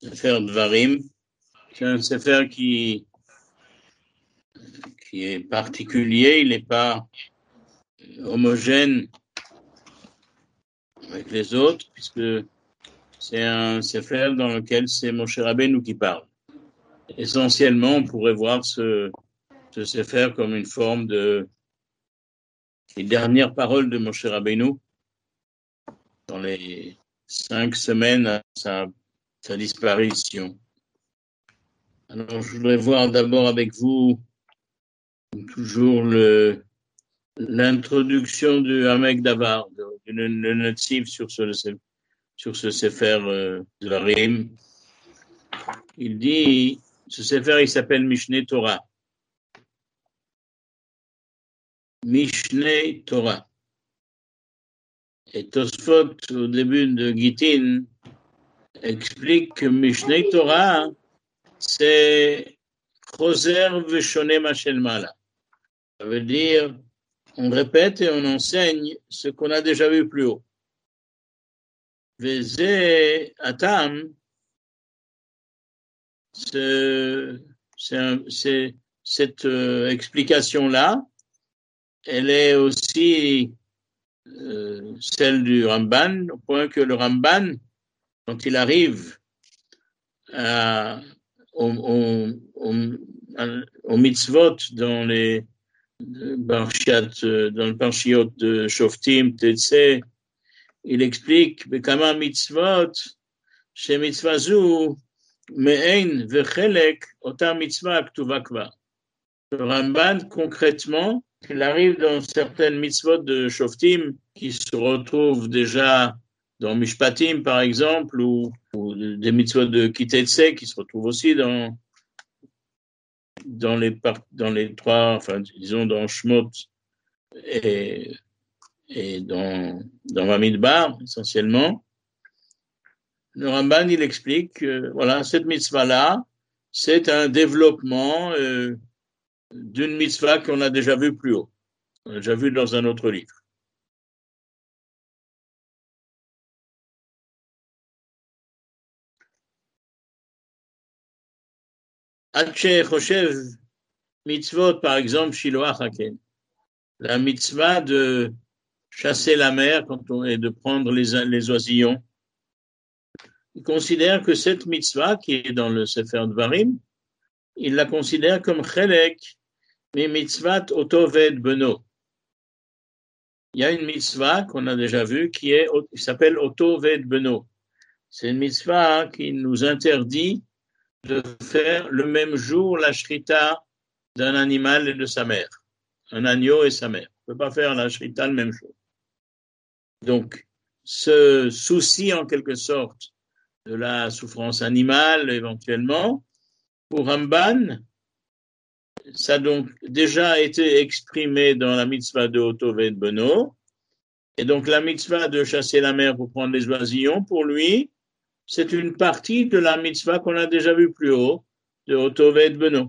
Sefer Dvarim. C'est un sefer qui est particulier, il n'est pas homogène avec les autres, puisque c'est un sefer dans lequel c'est Moshe Rabbeinu qui parle. Essentiellement, on pourrait voir ce sefer comme une forme de les dernières paroles de Moshe Rabbeinu dans les 5 semaines à sa disparition. Alors, je voudrais voir d'abord avec vous toujours l'introduction du Hamek Davar, le natif sur ce sefer Dvarim. Il dit, ce sefer, il s'appelle Mishneh Torah. Mishneh Torah. Et Tosfot, au début de Gittin, explique que Mishneh Torah, c'est Choser Veshonem Hashel Mala. Ça veut dire, on répète et on enseigne ce qu'on a déjà vu plus haut. Veze Atam, cette explication-là, elle est aussi celle du Ramban, au point que le Ramban, quand il arrive au mitzvot dans le parshiot de Shoftim, Tetsé, il explique Bekama mitzvot, chez mitzvah zu, me'ein vechelek, ota mitzvah ktuva kvar. Le Ramban, concrètement, il arrive dans certaines mitzvot de Shoftim qui se retrouvent déjà dans Mishpatim, par exemple, ou des mitzvot de Kitetse qui se retrouvent aussi dans les trois, enfin, disons, dans Shmot et dans Bamidbar, essentiellement. Le Ramban, il explique que, voilà, cette mitzvah-là, c'est un développement d'une mitzvah qu'on a déjà vue plus haut. On a déjà vu dans un autre livre. Haché Choshev, mitzvot, par exemple, Shiloach Haken. La mitzvah de chasser la mer et de prendre les oisillons. Il considère que cette mitzvah, qui est dans le Sefer Dvarim, il la considère comme chelek, mais mitzvat otoved beno. Il y a une mitzvah qu'on a déjà vue qui s'appelle otoved beno. C'est une mitzvah qui nous interdit de faire le même jour la shrita d'un animal et de sa mère, un agneau et sa mère. On ne peut pas faire la shrita le même jour. Donc, ce souci en quelque sorte de la souffrance animale éventuellement, pour Ramban, ça a donc déjà été exprimé dans la mitzvah de Otoved Beno, et donc la mitzvah de chasser la mer pour prendre les oisillons, pour lui, c'est une partie de la mitzvah qu'on a déjà vue plus haut, de Otoved Beno.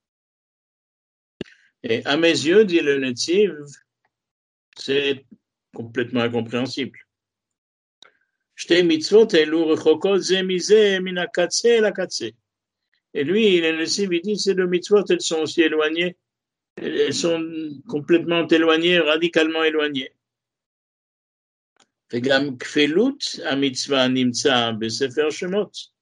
Et à mes yeux, dit le Netziv, c'est complètement incompréhensible. Shte mitzvot elu rechokot ze mize min hakatse la katse. Et lui, le Netziv, il dit, ces deux mitzvot, elles sont aussi éloignées. Elles sont complètement éloignées, radicalement éloignées. וגם כפילות המצווה נמצא בספר שמות.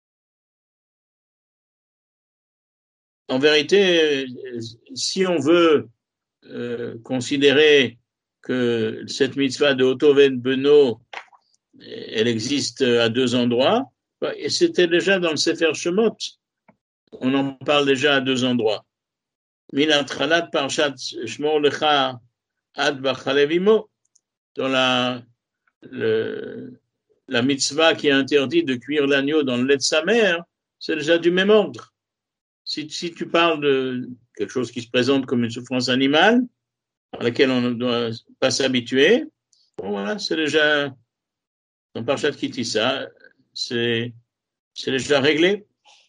En vérité, si on veut considérer que cette mitzvah de Otoved Beno, elle existe à 2 endroits, et c'était déjà dans le Sefer Shemot. On en parle déjà à 2 endroits. Min atralat parshat Shmor lecha ad bachalev imo, dans la mitzvah qui interdit de cuire l'agneau dans le lait de sa mère, c'est déjà du même ordre. Si tu parles de quelque chose qui se présente comme une souffrance animale, à laquelle on ne doit pas s'habituer, bon, voilà, c'est déjà, dans Parshat Kitissa, c'est déjà réglé.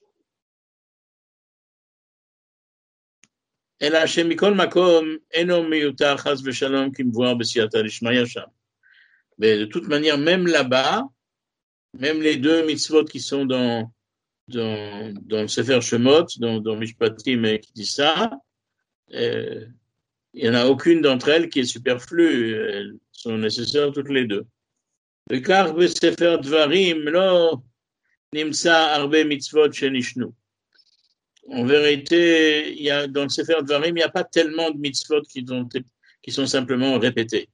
אלא שמכל מקום אינו מיותר חס ושלום כמבואר בסייעתא דשמיא שם. Mais de toute manière, même là-bas, même les 2 mitzvot qui sont dans dans le Sefer Shemot, dans Mishpatim qui dit ça. Il n'y en a aucune d'entre elles qui est superflue. Elles sont nécessaires toutes les deux. וכך בספר דברים לא נמצא הרבה מצוות שנשנו. En vérité, dans le Sefer Dvarim, il n'y a pas tellement de mitzvot qui sont simplement répétés.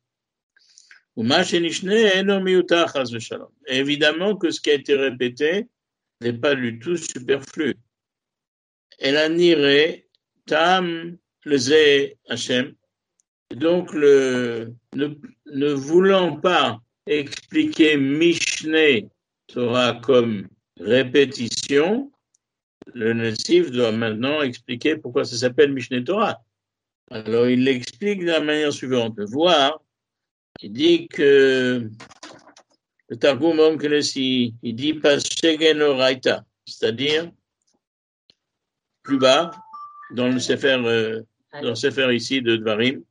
Évidemment que ce qui a été répété n'est pas du tout superflu. Elanire tam leze Hashem. Donc, ne voulant pas expliquer Mishneh Torah comme répétition, le Nesif doit maintenant expliquer pourquoi ça s'appelle Mishneh Torah. Alors, il l'explique de la manière suivante. Voir, il dit que le Targum Onkeles, il dit pas Shegen Oraita, c'est-à-dire plus bas, dans le Sefer ici de Dvarim.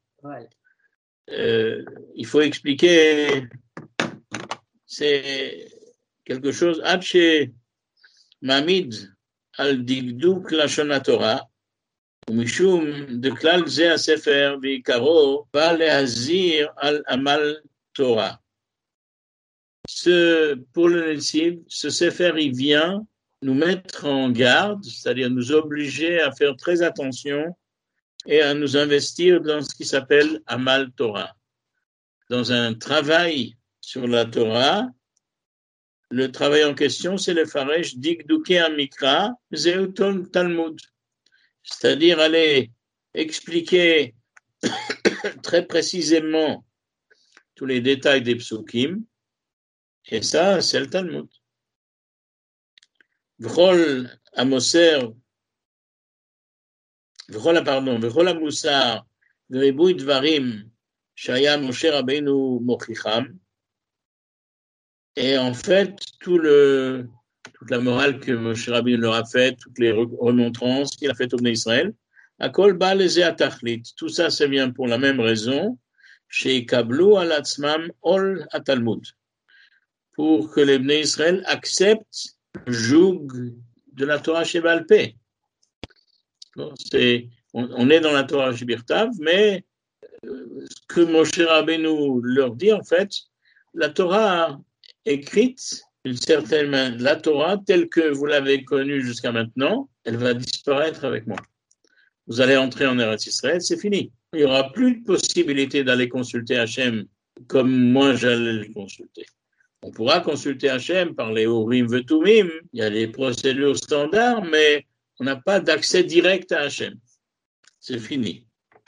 Il faut expliquer, c'est quelque chose, Hache Mamid al-Digduk Lashon Torah, ומשום דכלל זה הספר ועיקרו בא להזהיר על עמל תורה. Pour le Nesif, ce sefer, il vient nous mettre en garde, c'est-à-dire nous obliger à faire très attention et à nous investir dans ce qui s'appelle Amal Torah. Dans un travail sur la Torah, le travail en question, c'est le Faresh Digduke Amikra Zeuton Talmud. C'est-à-dire aller expliquer très précisément tous les détails des psukim, et ça, c'est le Talmud. V'chol המוסר וריבוי דברים שהיה משה רבינו מוכיחם, et en fait, toute la morale que Moshe Rabbeinu leur a faite, toutes les remontrances qu'il a faites au Bnei Israël, Akol ba leze atachlit. Tout ça, c'est bien pour la même raison, chez Kablu al atzmam ol atalmud, pour que les Bnei Israël acceptent le joug de la Torah Shebal Peh. On est dans la Torah Shebirtav, mais ce que Moshe Rabbeinu leur dit, en fait, la Torah écrite, d'une certaine manière, la Torah, telle que vous l'avez connue jusqu'à maintenant, elle va disparaître avec moi. Vous allez entrer en Eretz Israël, c'est fini. Il n'y aura plus de possibilité d'aller consulter Hachem comme moi j'allais le consulter. On pourra consulter Hachem par les Urim Vetumim, il y a des procédures standards, mais on n'a pas d'accès direct à Hachem. C'est fini.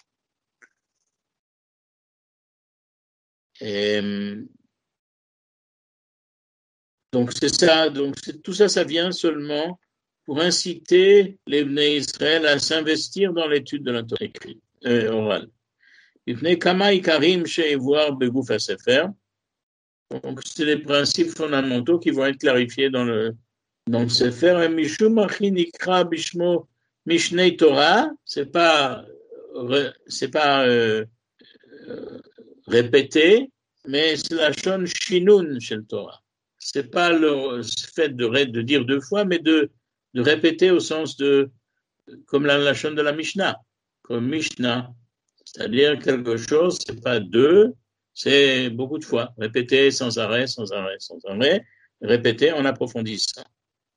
Donc c'est ça, tout ça, ça vient seulement pour inciter les Bnei Israël à s'investir dans l'étude de la Torah écrite, orale. Donc c'est les principes fondamentaux qui vont être clarifiés dans le Sefer. Mishnei Torah, c'est pas répété, mais c'est la shon shinun chez le Torah. C'est pas le fait de dire deux fois, mais de répéter au sens de, comme la shon de la Mishnah, comme Mishnah. C'est-à-dire quelque chose, c'est pas deux, c'est beaucoup de fois. Répéter sans arrêt, répéter en approfondissant.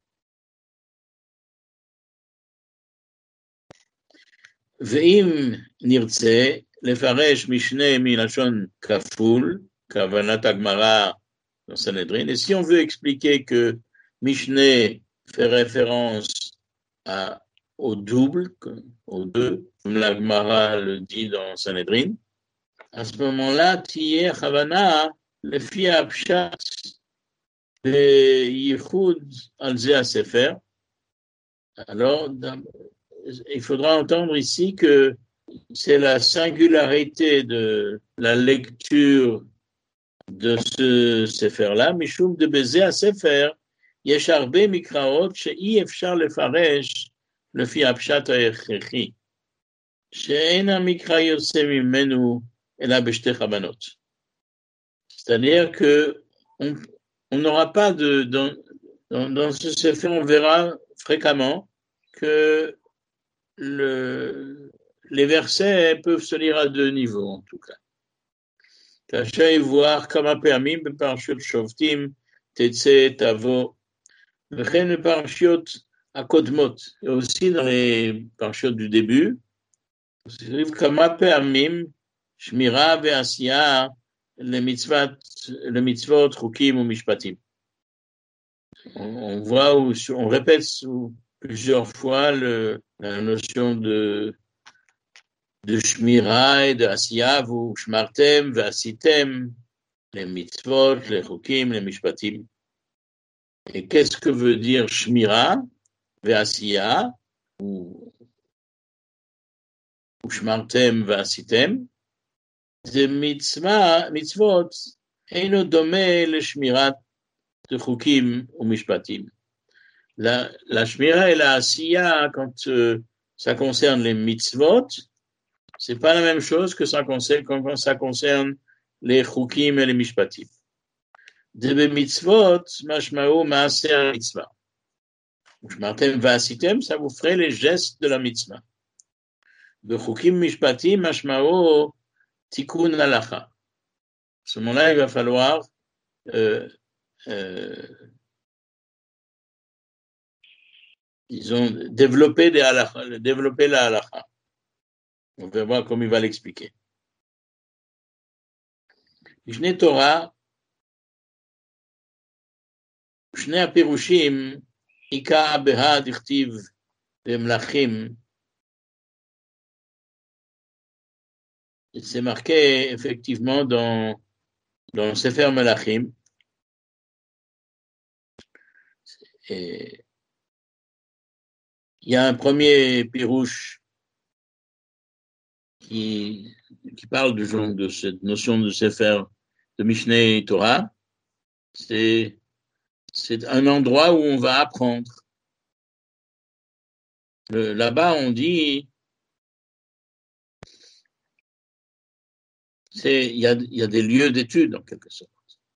ואם נרצה לפרש משנה מלשון כפול, כוונת הגמרא dans Sanhedrin, et si on veut expliquer que Mishneh fait référence au double, aux deux, comme la Gemara le dit dans Sanhedrin, à ce moment-là, Tiye Chavana, le fi Apshat, le Yichud al-Ze Sefer. Alors, il faudra entendre ici que c'est la singularité de la lecture de ce Sefer-là, Mishum de Bezé à Sefer, Yesh Arbe Mikraot, She'i Efshar Lefaresh, le fi Apshat ha'echrechi, She'en ha'mikra yotze mimenu ela b'shtei chabanot. C'est-à-dire que on n'aura pas Dans ce Sefer, on verra fréquemment que les versets peuvent se lire à deux niveaux, en tout cas. Tâchez voir comme a permis, Parshot Shoftim, Tetse, Tavo, וכן בפרשיות הקודמות, et aussi dans les parshiotes du début, c'est écrit כמה פעמים שמירה ועשייה למצוות, חוקים ומשפטים. On voit, on répète plusieurs fois la notion de shmira et de asiya, vous shmartem ve'asitem, les mitzvot, les chukim, les mishpatim. Et qu'est-ce que veut dire shmira ve'asiya ou shmartem ve'asitem? C'est mitzvot, eino domé le shmirat de chukim ou mishpatim. La shmira et la asiya, quand ça concerne les mitzvot, c'est pas la même chose que quand ça concerne les chukim et les mishpatim. De mitzvot, mashmao maaser mitzvah. Shmartem va'asitem, ça vous ferait les gestes de la mitzvah. De chukim mishpatim, mashmao tikkun halacha. À ce moment-là, il va falloir disons, développer la halacha. On va voir comment il va l'expliquer. Mishneh Torah, Shnei Apirushim, Ika Beha Dichtiv Mlachim. C'est marqué effectivement dans le Sefer Melachim. Et il y a un premier pirouche qui parle de cette notion de Sefer de Mishneh Torah. C'est un endroit où on va apprendre. Là-bas, on dit, il y a des lieux d'études en quelque sorte.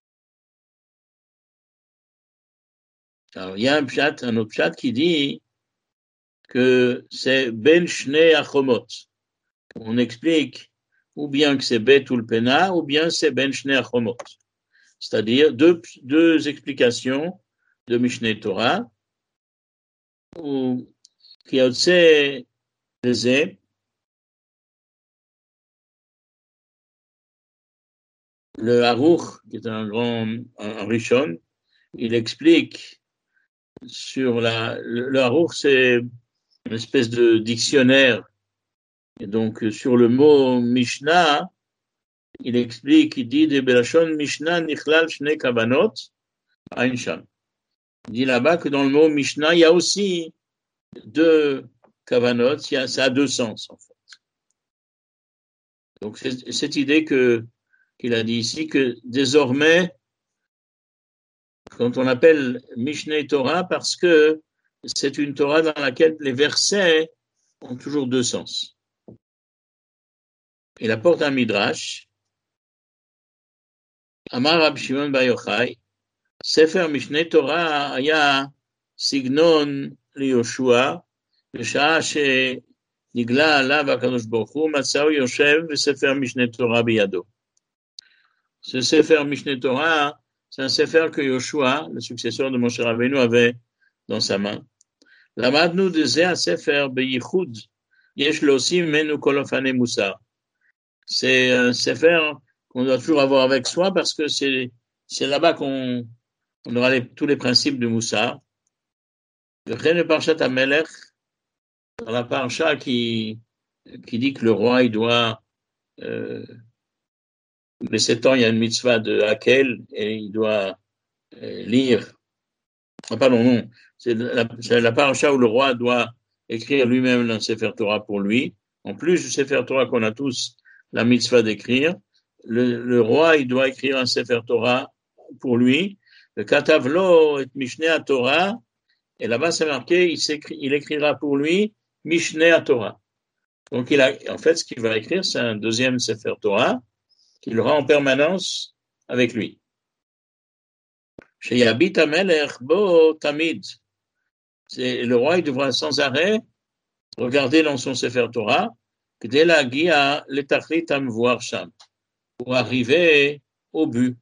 Alors, il y a un autre pshat qui dit que c'est Ben Shnei Achomot. On explique ou bien que c'est Bet Ulpena, ou bien c'est Ben Shnei Achomot. C'est-à-dire deux explications de Mishneh Torah, où Kiyotse Leze, le Haruch, qui est un Rishon, il explique sur le Haruch, c'est une espèce de dictionnaire. Et donc, sur le mot Mishnah, il explique, il dit, de Belashon Mishnah Nichlal Shne Kavanot, Ain Sham. Il dit là-bas que dans le mot Mishnah, il y a aussi deux Kavanot, ça a deux sens, en fait. Donc, c'est cette idée qu'il a dit ici, que désormais, quand on appelle Mishneh Torah, parce que c'est une Torah dans laquelle les versets ont toujours deux sens. Il apporte un midrash. Amar Rab Shimon bar Yochai, Sefer Mishneh Torah aya signon liYoshua, בשעה שנגלה עליו הקדוש ברוך הוא, מצאו יושב בספר משנה תורה בידו. Ce Sefer Mishneh Torah, c'est un Sefer que Yoshua, le successeur de Moshe Rabbeinu, avait dans sa main. למדנו דזה הספר בייחוד, יש להוסיף ממנו כל אופני מוסר. C'est un Sefer qu'on doit toujours avoir avec soi parce que c'est là-bas qu'on aura tous les principes de Moussar. וכן בפרשת המלך, dans la parcha qui dit que le roi, il doit, les 7 ans, il y a une mitzvah de Hakel, et il doit lire. Non. C'est la parcha où le roi doit écrire lui-même le Sefer Torah pour lui. En plus du Sefer Torah qu'on a tous la mitzvah d'écrire, le roi, il doit écrire un Sefer Torah pour lui. Le Katavlo et Mishneh Torah, et là-bas c'est marqué, il écrira pour lui Mishneh Torah. Donc en fait, ce qu'il va écrire, c'est un deuxième Sefer Torah qu'il aura en permanence avec lui. Chez Yabit Amelech Bo Tamid. Le roi, il devra sans arrêt regarder dans son Sefer Torah, K'dei Lagia Letachlit Amvoir Sham, pour arriver au but.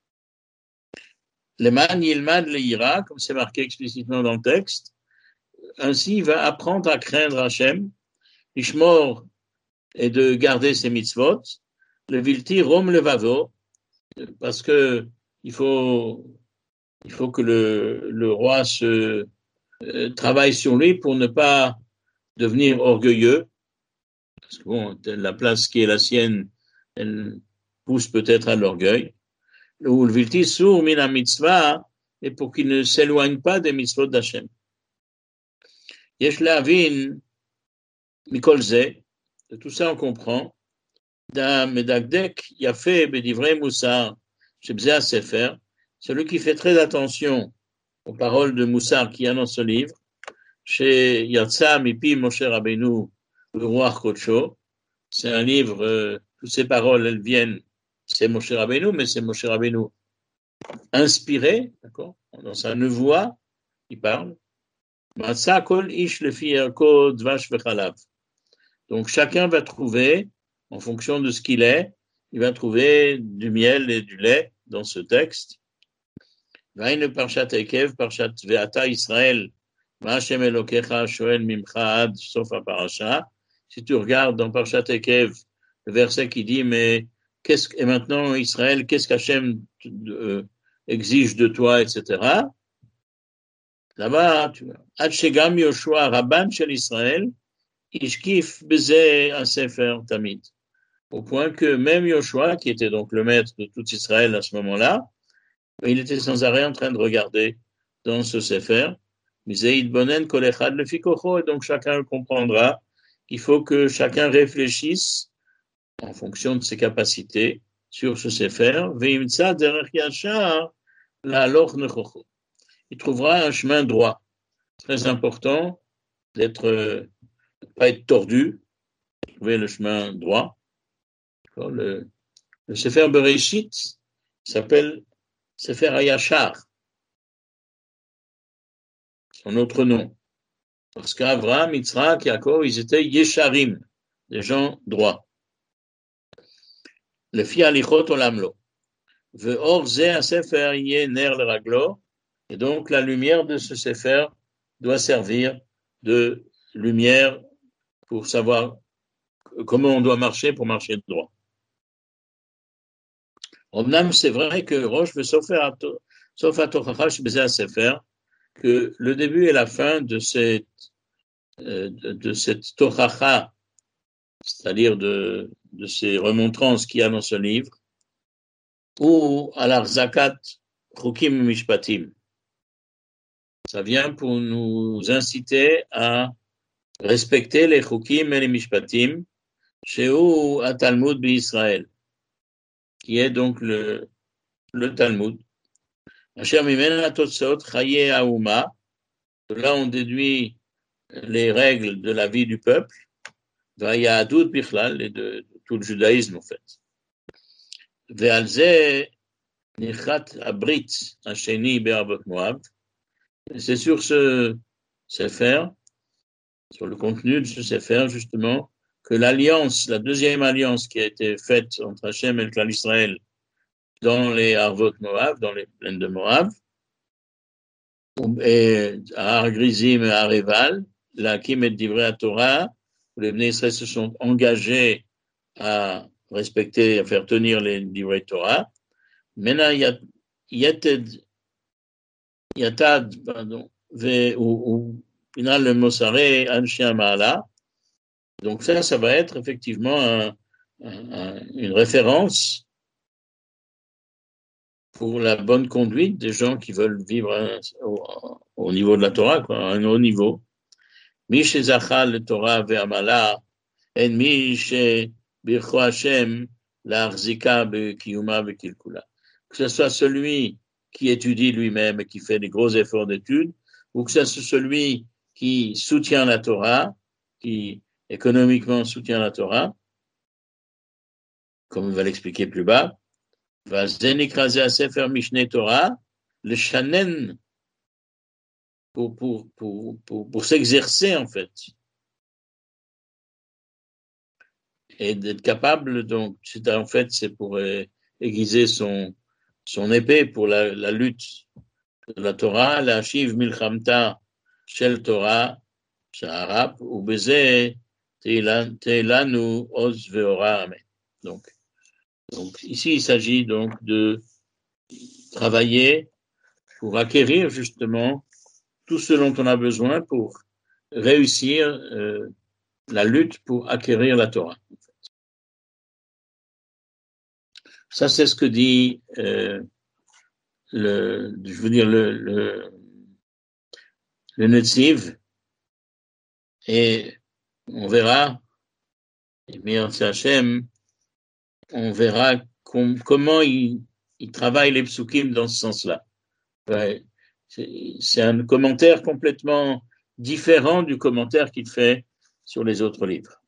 Le man yilmad leira, comme c'est marqué explicitement dans le texte, ainsi il va apprendre à craindre Hachem, l'ishmor et de garder ses mitzvot, le vilti rom levavo, parce que il faut que le roi se travaille sur lui pour ne pas devenir orgueilleux, parce que bon, la place qui est la sienne, elle pousse peut-être à l'orgueil, ou le vilti sur mina mitzvah, et pour qu'il ne s'éloigne pas des mitzvot d'Hachem. Yesh lavin mikol ze, de tout ça on comprend, d'un medagdek yafé bedivrei Moussar, shebzeh sefer, celui qui fait très attention aux paroles de Moussar qu'il y a dans ce livre, chez Yatsa Mipi Moshe Rabbeinu, le roi Kocho. C'est un livre, toutes ces paroles, elles viennent, c'est Moshe Rabbeinu, mais c'est Moshe Rabbeinu inspiré, d'accord, dans sa nevoie, il parle. Matsa kol ish lefi erko dvash vechalav. Donc chacun va trouver, en fonction de ce qu'il est, il va trouver du miel et du lait dans ce texte. Vaïne parshat Ekev, parshat Ve'ata Israël, Ma'ashem Elokecha shoel mimcha ad sof parasha. Si tu regardes dans parshat Ekev, le verset qui dit, mais et maintenant Israël, qu'est-ce qu'Hachem exige de toi, etc. Là-bas, tu vois. Ad shegam Yoshua Rabban shel Israël, ishkif beze un sefer tamid. Au point que même Yoshua, qui était donc le maître de tout Israël à ce moment-là, il était sans arrêt en train de regarder dans ce sefer. Et donc chacun comprendra qu'il faut que chacun réfléchisse en fonction de ses capacités sur ce sefer. Il trouvera un chemin droit. Très important d'être, pas être tordu, trouver le chemin droit. Le sefer Bereshit s'appelle Sefer Hayashar, son autre nom. Parce qu'Avraham, Yitzhak, Yaakov, ils étaient Yesharim, des gens droits. Le fi alichot olamlo. Ve'or ze a sefer yeh ner le raglo. Et donc, la lumière de ce sefer doit servir de lumière pour savoir comment on doit marcher pour marcher droit. Omnam, c'est vrai que Rosh veut sauf à Tochacha Shebezeh Sefer, que le début et la fin de cette Tochacha, c'est-à-dire de ces remontrances qu'il y a dans ce livre, ou à l'Arzakat Chukim Mishpatim. Ça vient pour nous inciter à respecter les Chukim et les Mishpatim, chez où à Talmud d'Israël, qui est donc le Talmud. Asher mimena totsot chaye hauma. De là, on déduit les règles de la vie du peuple, vayahadut bichlal, et de tout le judaïsme, en fait. Ve'alze nichat abrit hasheni be'arvot Moab. C'est sur ce sefer, sur le contenu de ce sefer, justement, que l'alliance, la deuxième alliance qui a été faite entre Hachem et le clan d'Israël dans les Arvot Moab, dans les plaines de Moab, et à Ar-Grizim et à Areval, la Kim et Divrei Torah, où les Bnei Israël se sont engagés à respecter, à faire tenir les Divrei Torah. Maintenant, Yatad, pardon, ou final le Mossaré, Anshia Ma'ala. Donc ça va être effectivement une référence pour la bonne conduite des gens qui veulent vivre au niveau de la Torah, quoi, à un haut niveau. Mi shezachal le Torah ve'amala, en mi shebircho Hashem la'arzika be'kiyuma be'kilkula. Que ce soit celui qui étudie lui-même et qui fait des gros efforts d'étude, ou que ce soit celui qui soutient la Torah, qui économiquement soutient la Torah, comme on va l'expliquer plus bas, va zenikrazé à Sefer Mishneh Torah, le shanen, pour s'exercer, en fait. Et d'être capable, donc, en fait, c'est pour aiguiser son épée pour la lutte de la Torah, la shiv milchamta shel Torah, Shaharap, ou beze, teilanu oz veora, amen. Donc, ici, il s'agit donc de travailler pour acquérir justement tout ce dont on a besoin pour réussir la lutte pour acquérir la Torah. Ça, c'est ce que dit le Netziv, et on verra, Hachem, on verra comment il travaille les psukim dans ce sens-là. Ouais, c'est un commentaire complètement différent du commentaire qu'il fait sur les autres livres.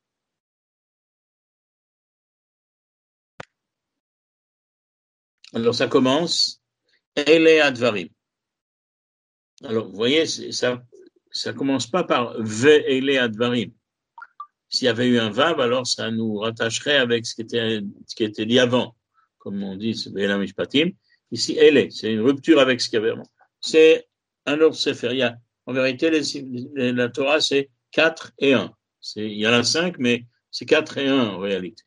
Alors ça commence, Ele Advarim. Alors vous voyez, ça commence pas par Ve Ele Advarim. S'il y avait eu un Vav, alors ça nous rattacherait avec ce qui était dit avant. Comme on dit, c'est Be'elam Mishpatim. Ici, Ele, c'est une rupture avec ce qu'il y avait avant. C'est un autre Sefer. En vérité, la Torah, c'est 4 et 1. Il y en a 5, mais c'est 4 et 1 en réalité.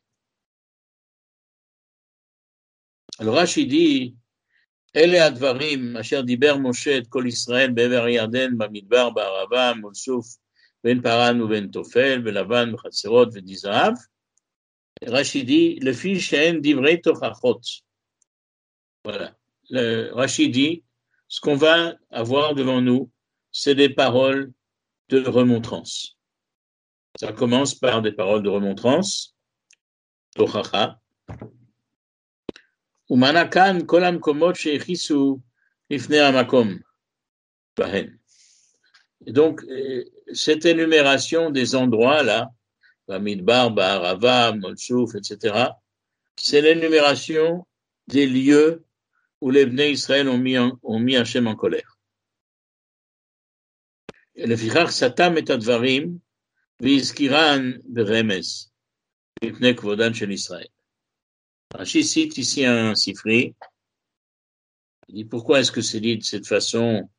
Alors Rashi dit, Ele advarim, asher diber Moshe et kol Israël be'ever Yarden, bamidbar, ba'arava, molsouf, ben paran ou ben tofel, belavan, b'chatserot, v'dizahav. Rashi dit, le fils she'en divrei tochachot. Voilà. Rashi dit, ce qu'on va avoir devant nous, c'est des paroles de remontrance. Ça commence par des paroles de remontrance, tochacha. Umanakan kolam komot she'echisu lifnei hamakom bahen. Et donc, cette énumération des endroits là, Bamidbar, Ba'arava, Molsouf, etc., c'est l'énumération des lieux où les Bnei Israël ont mis Hachem en colère. Et le fichach satam et advarim v'izkiran beremes v'ipnei kvodan shel Israël. Rashi cite ici un sifri. Il dit pourquoi est-ce que c'est dit de cette façon?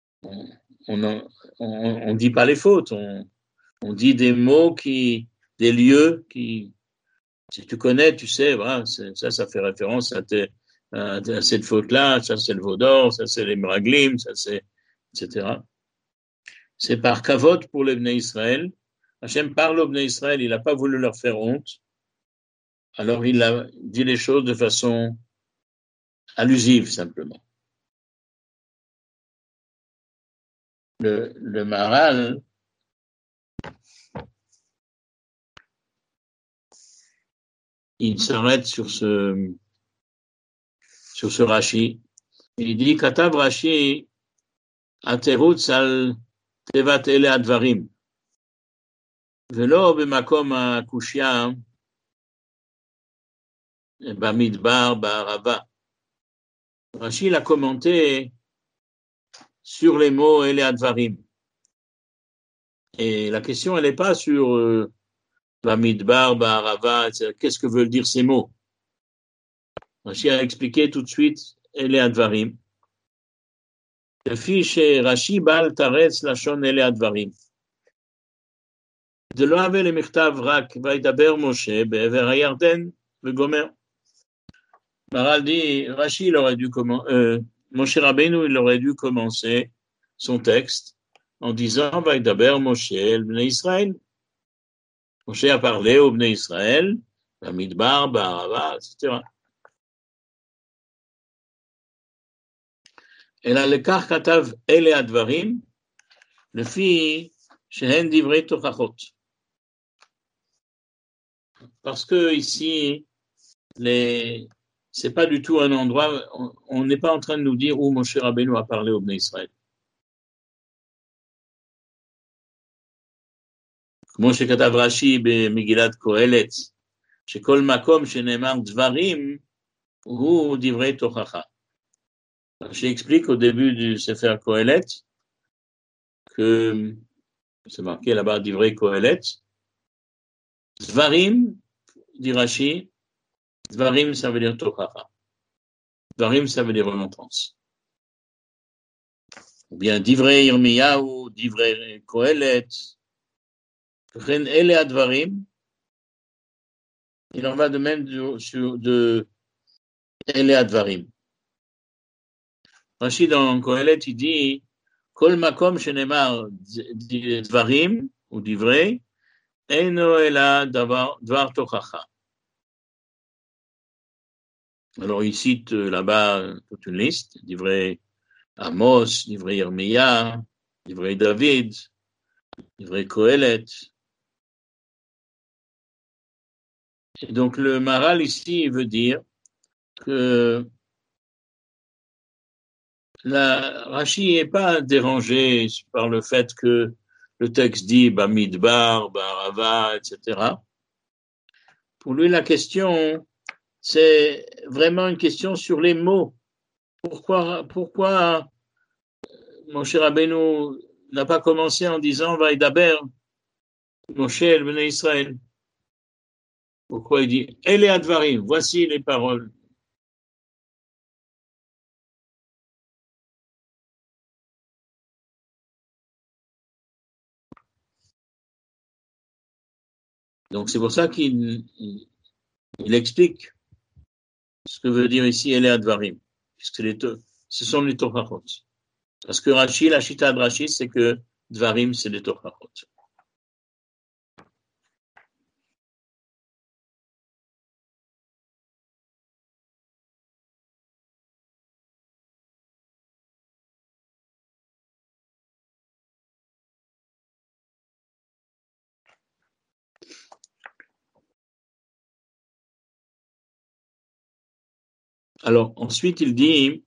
On dit pas les fautes, on dit des mots des lieux qui, si tu connais, tu sais, voilà, ça fait référence à cette faute-là, ça c'est le Vaudor, ça c'est les Meraglim, ça c'est, etc. C'est par kavod pour les Bnei Israël. Hachem parle aux Bnei Israël, il n'a pas voulu leur faire honte. Alors il a dit les choses de façon allusive, simplement. Le Maharal, il s'arrête sur ce Rashi. Il dit, Katav Rashi, Aterutz al tevat ele advarim. Velo b'makom ha'kushya, bamidbar, ba'arava. Rashi l'a commenté sur les mots ele advarim. Et la question, elle n'est pas sur bamidbar, ba'arava, qu'est-ce que veulent dire ces mots? Rashi a expliqué tout de suite ele advarim. לפי שרש"י בא לתרץ לשון אלה הדברים. זה לא הווה למכתב רק וידבר משה בעבר הירדן וגומר. Maral dit, Rashi, il aurait dû Moshe Rabbeinu, il aurait dû commencer son texte en disant Vaidaber Moshe el Bnei Israël. Moshe a parlé au Bnei Israël, Bamidbar, Ba'arava, etc. אלא לכך כתב אלה הדברים, לפי שהן דברי תוכחות. Parce que ici, c'est pas du tout un endroit, on n'est pas en train de nous dire où Moshe Rabbeinu a parlé au Bnei Israël. כמו שכתב רש"י במגילת קהלת, שכל מקום שנאמר דברים, הוא דברי תוכחה. J'explique au début du Sefer Kohelet que, c'est marqué là-bas, d'Ivrei Kohelet, Dvarim, dit Rashi, Dvarim, ça veut dire Tochacha. Dvarim, ça veut dire remontrance. Ou bien d'Ivrei Yirmiyahu, d'Ivrei Kohelet, Ren Ele Advarim, il en va de même de Ele Advarim. Rashi dans Kohelet, il dit, Kol makom shenemar dvarim, ou divrei, eino ela dvar tochacha. Alors, il cite là-bas toute une liste, divrei Amos, divrei Yirmiya, divrei David, divrei Kohelet. Et donc, le Maral ici, il veut dire que Rashi n'est pas dérangé par le fait que le texte dit Bamidbar, Barava, etc. Pour lui, la question, c'est vraiment une question sur les mots. Pourquoi Moshe Rabbeinu n'a pas commencé en disant Vaïdaber, Moshe el Bnei Israël? Pourquoi il dit Ele Advarim, voici les paroles. Donc c'est pour ça qu'il explique ce que veut dire ici Ele Advarim, puisque ce sont les Torahot. Parce que Rashi, la chita de Rashi, c'est que Dvarim, c'est les Torahot. Alors, ensuite, il dit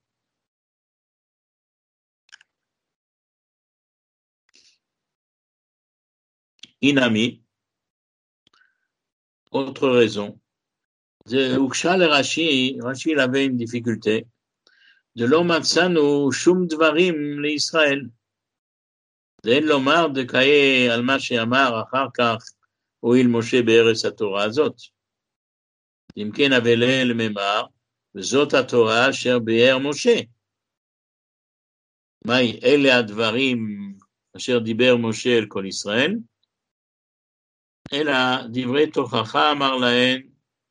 Inami, autre raison. Uksha le Rashi, Rashi il avait une difficulté. De l'omatsanu shum dvarim l'Israël. ואין לומר דקאי על מה שאמר אחר כך הואיל משה בארץ התורה הזאת. אם כן אבל לממר, וזאת התורה אשר ביאר משה. מהי אלה הדברים אשר דיבר משה אל כל ישראל? אלא דברי תוכחה אמר להן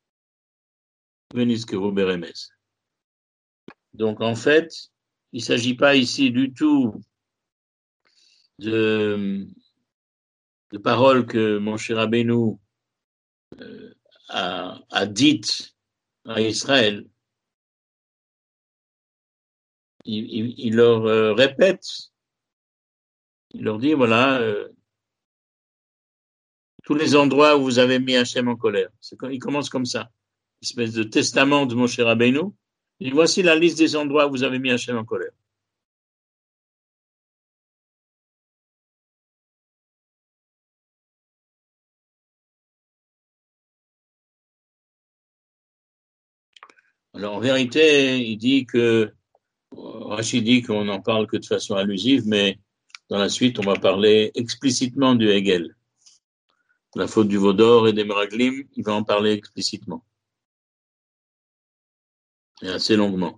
ונזכרו ברמז. Donc en fait, il ne s'agit pas ici du tout de paroles que Moshe Rabbeinu a dites à Israël. Il leur répète, il leur dit, voilà, tous les endroits où vous avez mis Hachem en colère. Il commence comme ça, une espèce de testament de Moshe Rabbeinu. Il dit, voici la liste des endroits où vous avez mis Hachem en colère. Alors en vérité, il dit que, Rachid dit qu'on n'en parle que de façon allusive, mais dans la suite, on va parler explicitement du Hegel. La faute du Vaudor et des Meraglim, il va en parler explicitement. Et assez longuement.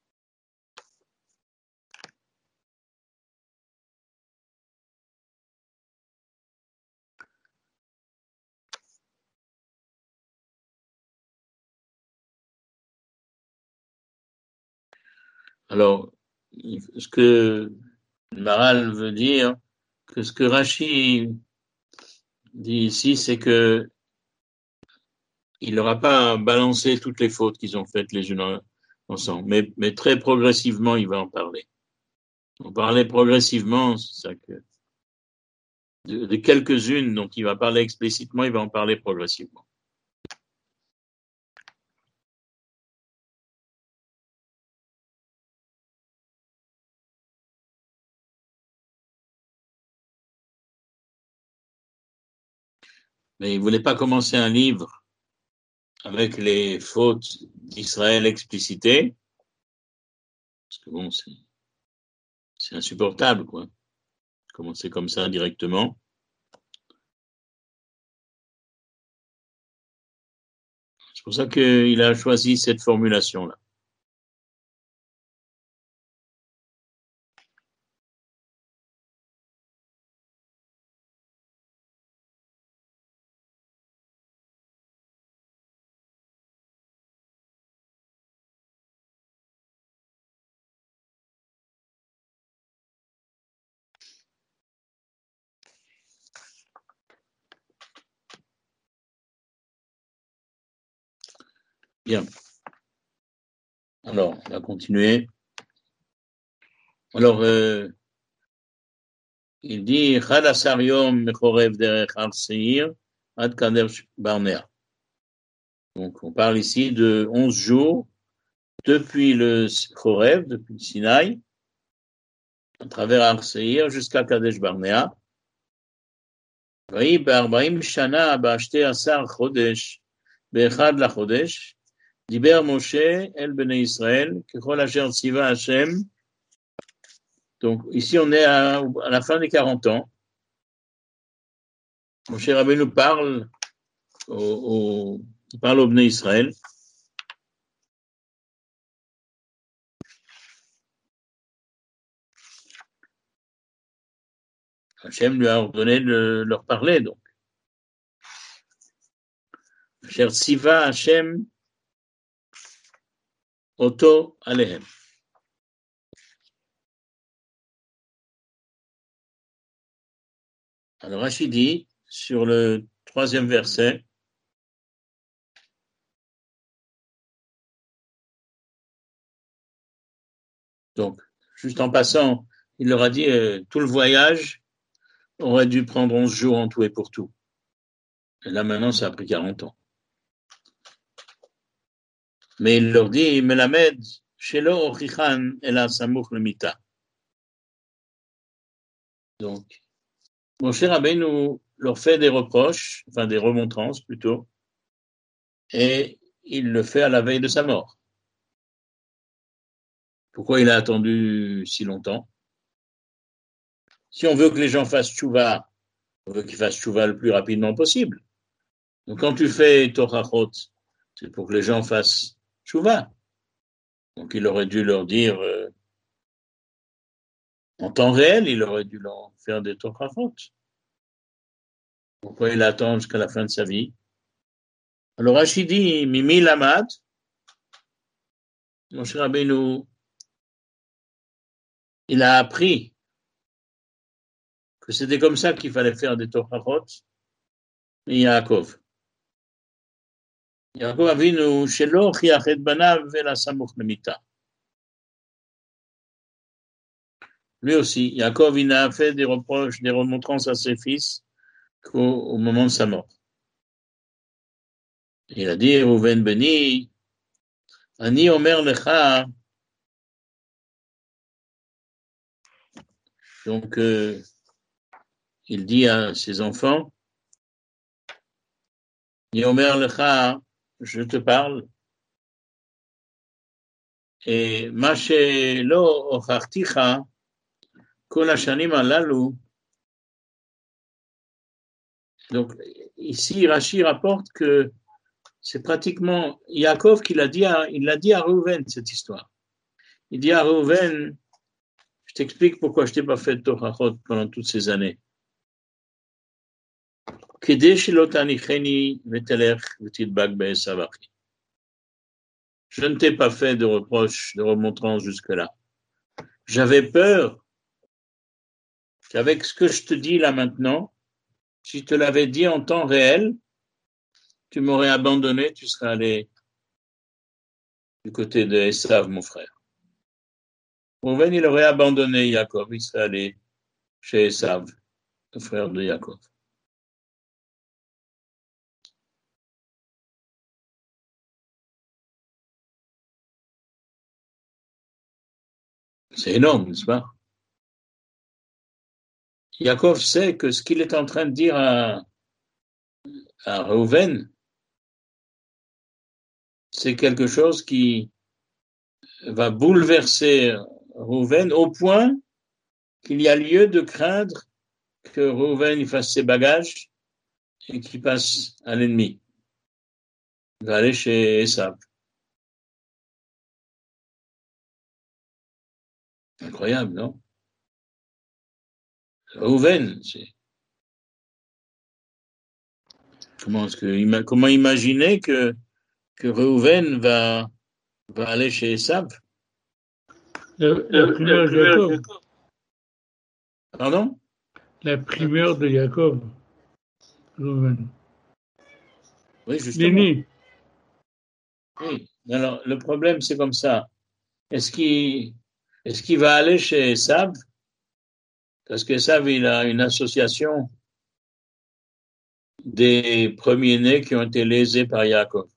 Alors, ce que Maral veut dire, que ce que Rashi dit ici, c'est que il n'aura pas balancé toutes les fautes qu'ils ont faites les unes ensemble, mais très progressivement, il va en parler. On parlait progressivement, c'est ça que de quelques-unes dont il va parler explicitement, il va en parler progressivement. Mais il ne voulait pas commencer un livre avec les fautes d'Israël explicitées Parce que bon, c'est insupportable, quoi. Commencer comme ça directement. C'est pour ça qu'il a choisi cette formulation-là. Bien. Alors, on va continuer. Alors, il dit Chad Asar Yom Mechorev Derech Har Seir Ad Kadesh Barnea. Donc, on parle ici de 11 jours depuis le Chorev, depuis le Sinaï, à travers Har Seir jusqu'à Kadesh Barnea. ויהי ב-40 שנה ב-12 חודש, באחד לחודש, דיבר משה אל בני ישראל, ככל אשר ציווה השם. Donc, ici, on est à la fin des 40 ans. Moshe Rabbeinu parle au Bnei Israël. Hachem lui a ordonné de leur parler, donc. Cher Tziva Hachem Oto Alehem. Alors, Rachid dit, sur le 3e verset, donc, juste en passant, il leur a dit, tout le voyage aurait dû prendre 11 jours en tout et pour tout. Et là, maintenant, ça a pris 40 ans. Mais il leur dit, Melamed, Shelo Ochichan Ela Samuch Lemita. Donc, Moshe Rabbeinu leur fait des reproches, enfin des remontrances plutôt, et il le fait à la veille de sa mort. Pourquoi il a attendu si longtemps? Si on veut que les gens fassent tchouva, on veut qu'ils fassent tchouva le plus rapidement possible. Donc quand tu fais Torachot, c'est pour que les gens fassent tchouva. Donc il aurait dû leur dire, en temps réel, il aurait dû leur faire des Torachot. Pourquoi il attend jusqu'à la fin de sa vie? Alors Rachid dit, Mimi Lamad, Moshe Rabbeinu, il a appris que c'était comme ça qu'il fallait faire des Torachot, et Yaakov. Yaakov Avinu, Shelo chiach et banav vela samuch lemita. Lui aussi, Yaakov, il a fait des reproches, des remontrances à ses fils au moment de sa mort. Il a dit, Reuven Beni, Ani Omer Lecha. Donc, il dit à ses enfants, Ani Omer Lecha, je te parle, et Mashe lo ocharticha, kol hashanim alalu. Donc, ici, Rashi rapporte que c'est pratiquement Yaakov qui l'a dit à Reuven, cette histoire. Il dit à Reuven, je t'explique pourquoi je t'ai pas fait de Torachot pendant toutes ces années. Je ne t'ai pas fait de reproches, de remontrances jusque-là. J'avais peur qu'avec ce que je te dis là maintenant, si je te l'avais dit en temps réel, tu m'aurais abandonné, tu serais allé du côté de Esav, mon frère. Reuven, il aurait abandonné Yaakov, il serait allé chez Esav, le frère de Yaakov. C'est énorme, n'est-ce pas? Yaakov sait que ce qu'il est en train de dire à Reuven, c'est quelque chose qui va bouleverser Reuven au point qu'il y a lieu de craindre que Reuven fasse ses bagages et qu'il passe à l'ennemi. Il va aller chez Esav. Incroyable, non? Reuven, comment imaginer que Reuven va aller chez Esav? La primeur de Jacob. Pardon? La primeur de Jacob. Reuven. Oui, justement. L'aîné. Oui. Alors, le problème, c'est comme ça. Est-ce qu'il va aller chez Esav? Parce que Esav, il a une association des premiers-nés qui ont été lésés par Jacob.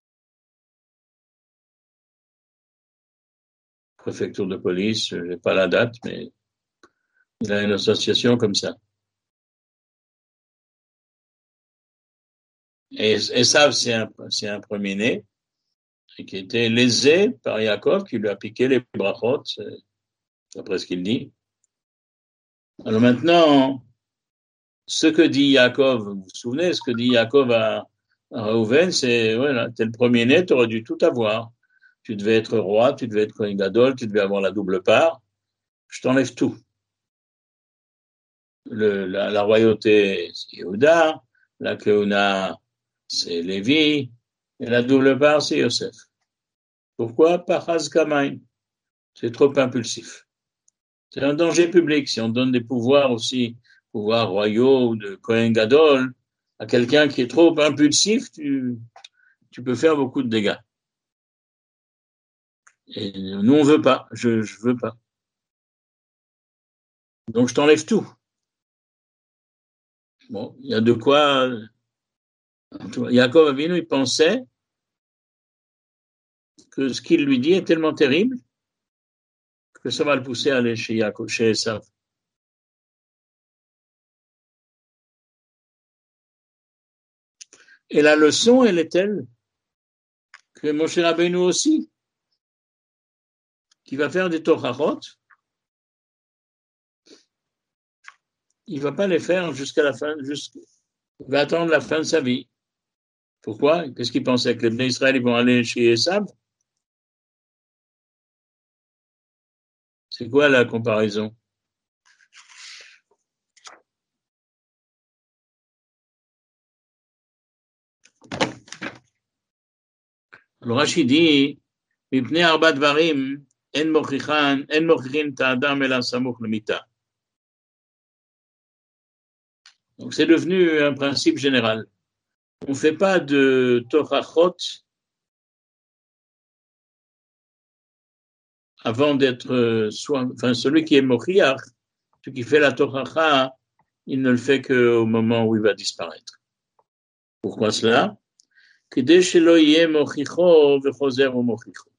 Préfecture de police, je n'ai pas la date, mais il a une association comme ça. Et Esav, c'est un premier-né qui était lésé par Jacob, qui lui a piqué les brachot, d'après ce qu'il dit. Alors maintenant, ce que dit Jacob, vous vous souvenez, ce que dit Jacob à Reuven, c'est, voilà, t'es le premier-né, t'aurais dû tout avoir. Tu devais être roi, tu devais être Kohen Gadol, tu devais avoir la double part. Je t'enlève tout. La royauté, c'est Yehuda, la Keuna, c'est Lévi, et la double part, c'est Yosef. Pourquoi? Pachaz Kamain. C'est trop impulsif. C'est un danger public. Si on donne des pouvoirs aussi, pouvoirs royaux ou de Kohen Gadol, à quelqu'un qui est trop impulsif, tu peux faire beaucoup de dégâts. Et nous, on veut pas. Je veux pas. Donc, je t'enlève tout. Bon, il y a de quoi. Yaakov Avinu, il pensait que ce qu'il lui dit est tellement terrible que ça va le pousser à aller chez Esav. Et la leçon, elle est telle que Moshe Rabbeinu aussi, qui va faire des torahot, il va pas les faire jusqu'à la fin, il va attendre la fin de sa vie. Pourquoi? Qu'est-ce qu'il pensait? Que les Bnei Israël ils vont aller chez Esav? C'est quoi la comparaison? Le Rashi dit, מפני ארבע דברים אין מוכיחין את האדם אלא סמוך למיתה. Donc c'est devenu un principe général. On ne fait pas de torachot avant d'être celui qui est mochiach, celui qui fait la toracha, il ne le fait qu'au moment où il va disparaître. Pourquoi cela? כדי שלא יהיה מוכיחו וחוזר ומוכיחו.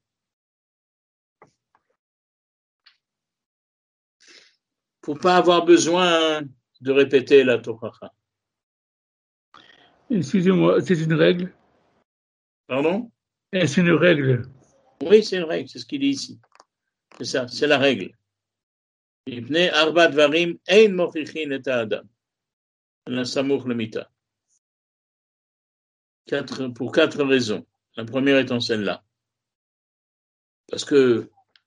Pour pas avoir besoin de répéter la toracha. Excusez-moi, c'est une règle? Pardon? Est-ce une règle? Oui, c'est une règle, c'est ce qu'il dit ici. C'est ça, c'est la règle. מפני ארבע דברים אין מוכיחין את האדם, אלא סמוך למיתה. Pour 4 raisons. La première étant celle-là. Parce que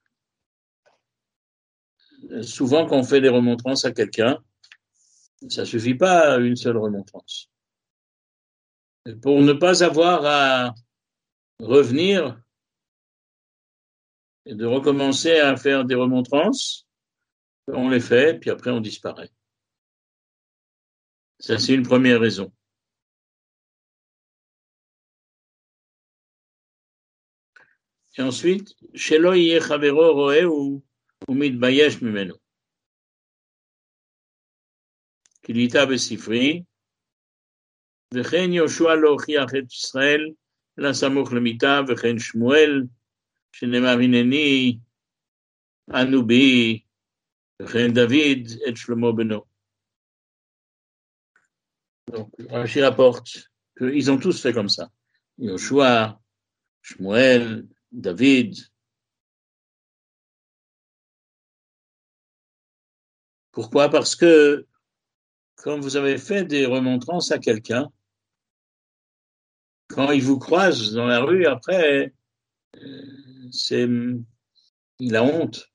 souvent, quand on fait des remontrances à quelqu'un, ça ne suffit pas à une seule remontrance. Et pour ne pas avoir à revenir et de recommencer à faire des remontrances, on les fait, puis après on disparaît. Ça, c'est une première raison. Et ensuite, Shelo yeh chavero ro'ehu umitbayesh mimenu. Kilita besifri, וכן יהושע לא הוכיח את ישראל, אלא סמוך למיתה, וכן שמואל, שנאמר הנני, אנו בי, וכן דוד, את שלמה בנו. Donc, Rashi rapporte qu'ils ont tous fait comme ça. Yoshua, Shmuel, David, Pourquoi? Parce que quand vous avez fait des remontrances à quelqu'un, quand il vous croise dans la rue, après, il a honte.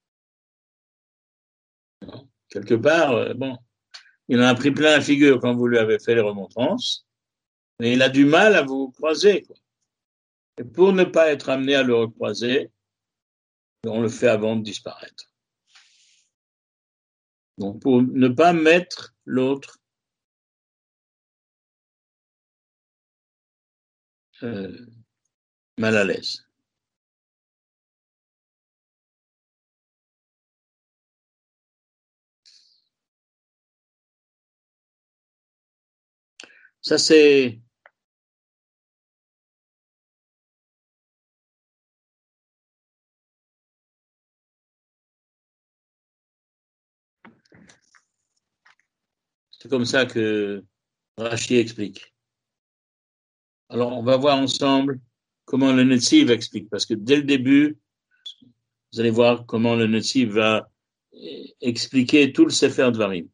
Quelque part, bon, il en a pris plein la figure quand vous lui avez fait les remontrances, mais il a du mal à vous croiser, quoi. Et pour ne pas être amené à le recroiser, on le fait avant de disparaître. Donc, pour ne pas mettre l'autre mal à l'aise. Ça, c'est comme ça que Rashi explique. Alors, on va voir ensemble comment le Netziv explique, parce que dès le début, vous allez voir comment le Netziv va expliquer tout le Sefer Dvarim.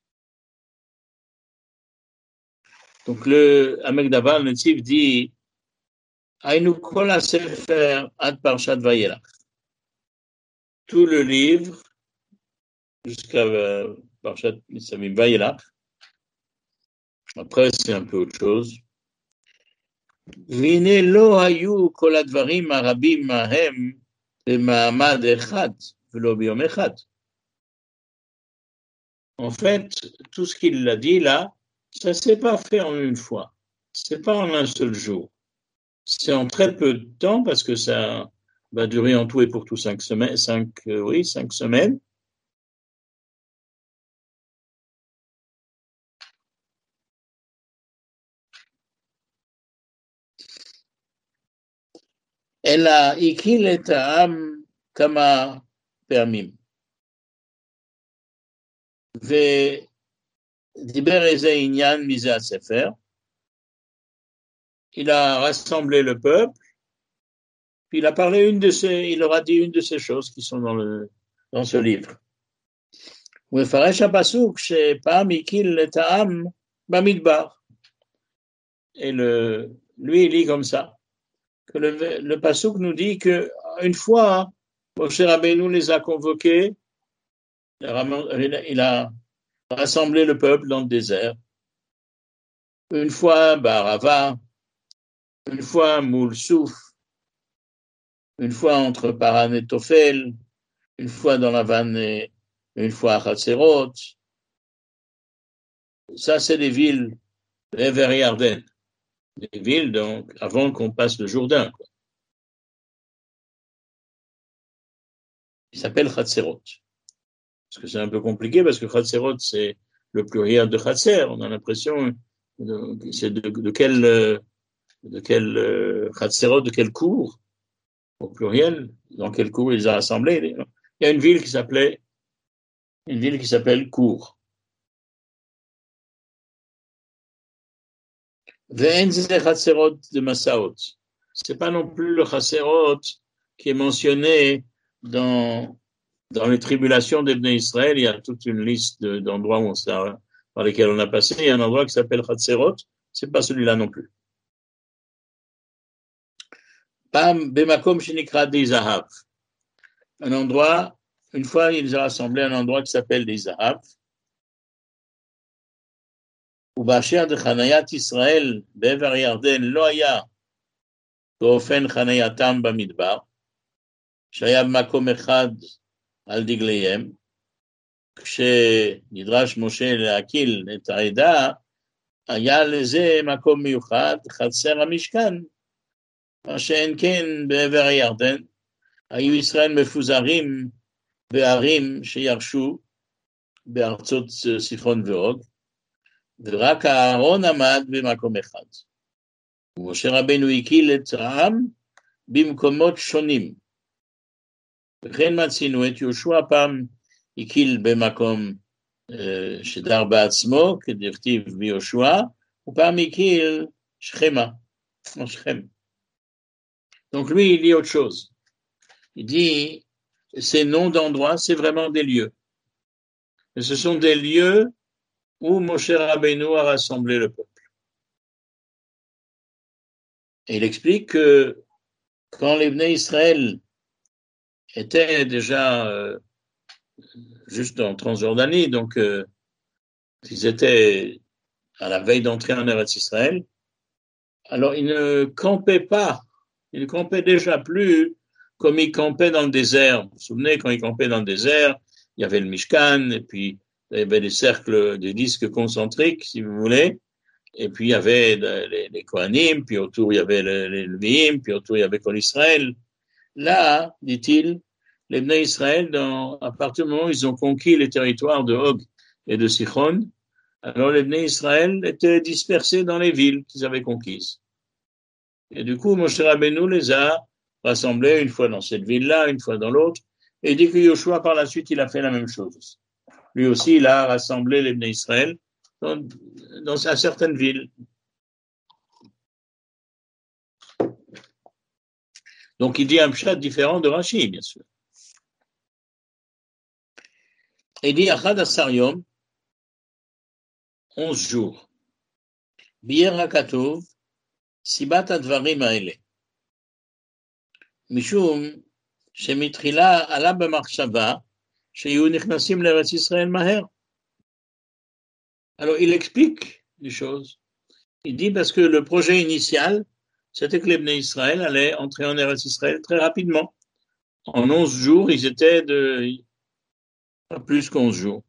Donc, le Amegdava, le Netziv dit Aïnou kol ha-sefer ad parshat Vayelach. Tout le livre, jusqu'à Parshat Nitzavim Vayelach. Après, c'est un peu autre chose. והנה לא היו כל הדברים הרבים מהם במעמד אחד ולא ביום אחד. En fait, tout ce qu'il a dit là, ça ne s'est pas fait en une fois. C'est pas en un seul jour. C'est en très peu de temps parce que ça va durer en tout et pour tout 5 semaines, 5 semaines. אלא הקיל את העם כמה פעמים. ודיבר איזה עניין מזה הספר. Il a rassemblé le peuple, puis il leur a dit une de ces choses qui sont dans ce livre. ומפרש הפסוק שפעם הקיל את העם במדבר. Et lui, il lit comme ça, que le pasuk nous dit que une fois, Moshe Rabbeinu les a convoqués, il a rassemblé le peuple dans le désert. Une fois, Barava, une fois, Moul Souf, une fois entre Paran et Tophel, une fois dans la vanne et une fois à Hatserot. Ça, c'est des villes vers Yarden. Des villes, donc, avant qu'on passe le Jourdain, quoi. Il s'appelle Hatserot. Parce que c'est un peu compliqué, parce que Hatserot, c'est le pluriel de Hatser. On a l'impression, c'est de quel Hatserot, de quel cours, au pluriel, dans quel cours ils ont rassemblé. Il y a une ville qui s'appelle Cour. Ve'en ze Hatserot de Massaot. C'est pas non plus le Hatserot qui est mentionné dans les tribulations des Bnei Israël. Il y a toute une liste d'endroits par lesquels on a passé. Il y a un endroit qui s'appelle Hatserot. C'est pas celui-là non plus. Pam bemakom shenikra des Zahav. Un endroit, une fois, ils ont rassemblé un endroit qui s'appelle des Zahav. ובאשר דחניית ישראל בעבר ירדן לא היה באופן חנייתם במדבר, שהיה במקום אחד על דגליהם, כשנדרש משה להקיל את העדה, היה לזה מקום מיוחד, חצר המשכן, מה שאין כן בעבר הירדן, היו ישראל מפוזרים בערים שירשו בארצות סיחון ואוג, ורק אהרון עמד במקום אחד. ומשה רבנו הקיל את העם במקומות שונים. וכן מצינו את יהושע פעם הקיל במקום שדר בעצמו, כדכתיב ביהושע, ופעם הקיל שכמה, en Shechem. Donc lui, il dit autre chose. Il dit, ces noms d'endroits, c'est vraiment des lieux. mais ce sont des lieux où Moshe Rabbeinu a rassemblé le peuple. Et il explique que quand les Bnei Israël étaient déjà juste en Transjordanie, donc ils étaient à la veille d'entrer en Eretz Israël, alors ils ne campaient pas, ils ne campaient déjà plus comme ils campaient dans le désert. Vous vous souvenez, quand ils campaient dans le désert, il y avait le Mishkan, et puis il y avait des cercles, des disques concentriques, si vous voulez, et puis il y avait les Kohanim, puis autour il y avait les Lévi'im, puis autour il y avait Kol Israël. Là, dit-il, les Bnei Israël, à partir du moment où ils ont conquis les territoires de Og et de Sichon, alors les Bnei Israël étaient dispersés dans les villes qu'ils avaient conquises. Et du coup, Moshe Rabbeinu les a rassemblés une fois dans cette ville-là, une fois dans l'autre, et il dit que Yoshua, par la suite, il a fait la même chose. Lui aussi, il a rassemblé les Bnei Israël dans certaines villes. Donc, il dit un pshat différent de Rashi, bien sûr. Il dit Achad Asar Yom, 11 jours. Bi'er HaKatov, Sibat Advarim Haele. Mishum, Shemitchila ala b'machshava, sheyu nichnasim l'Eretz Israël maher. Alors, il explique les choses. Il dit parce que le projet initial, c'était que les Bnei Israël allaient entrer en Eretz Israël très rapidement. En 11 jours, ils étaient pas plus qu'11 jours.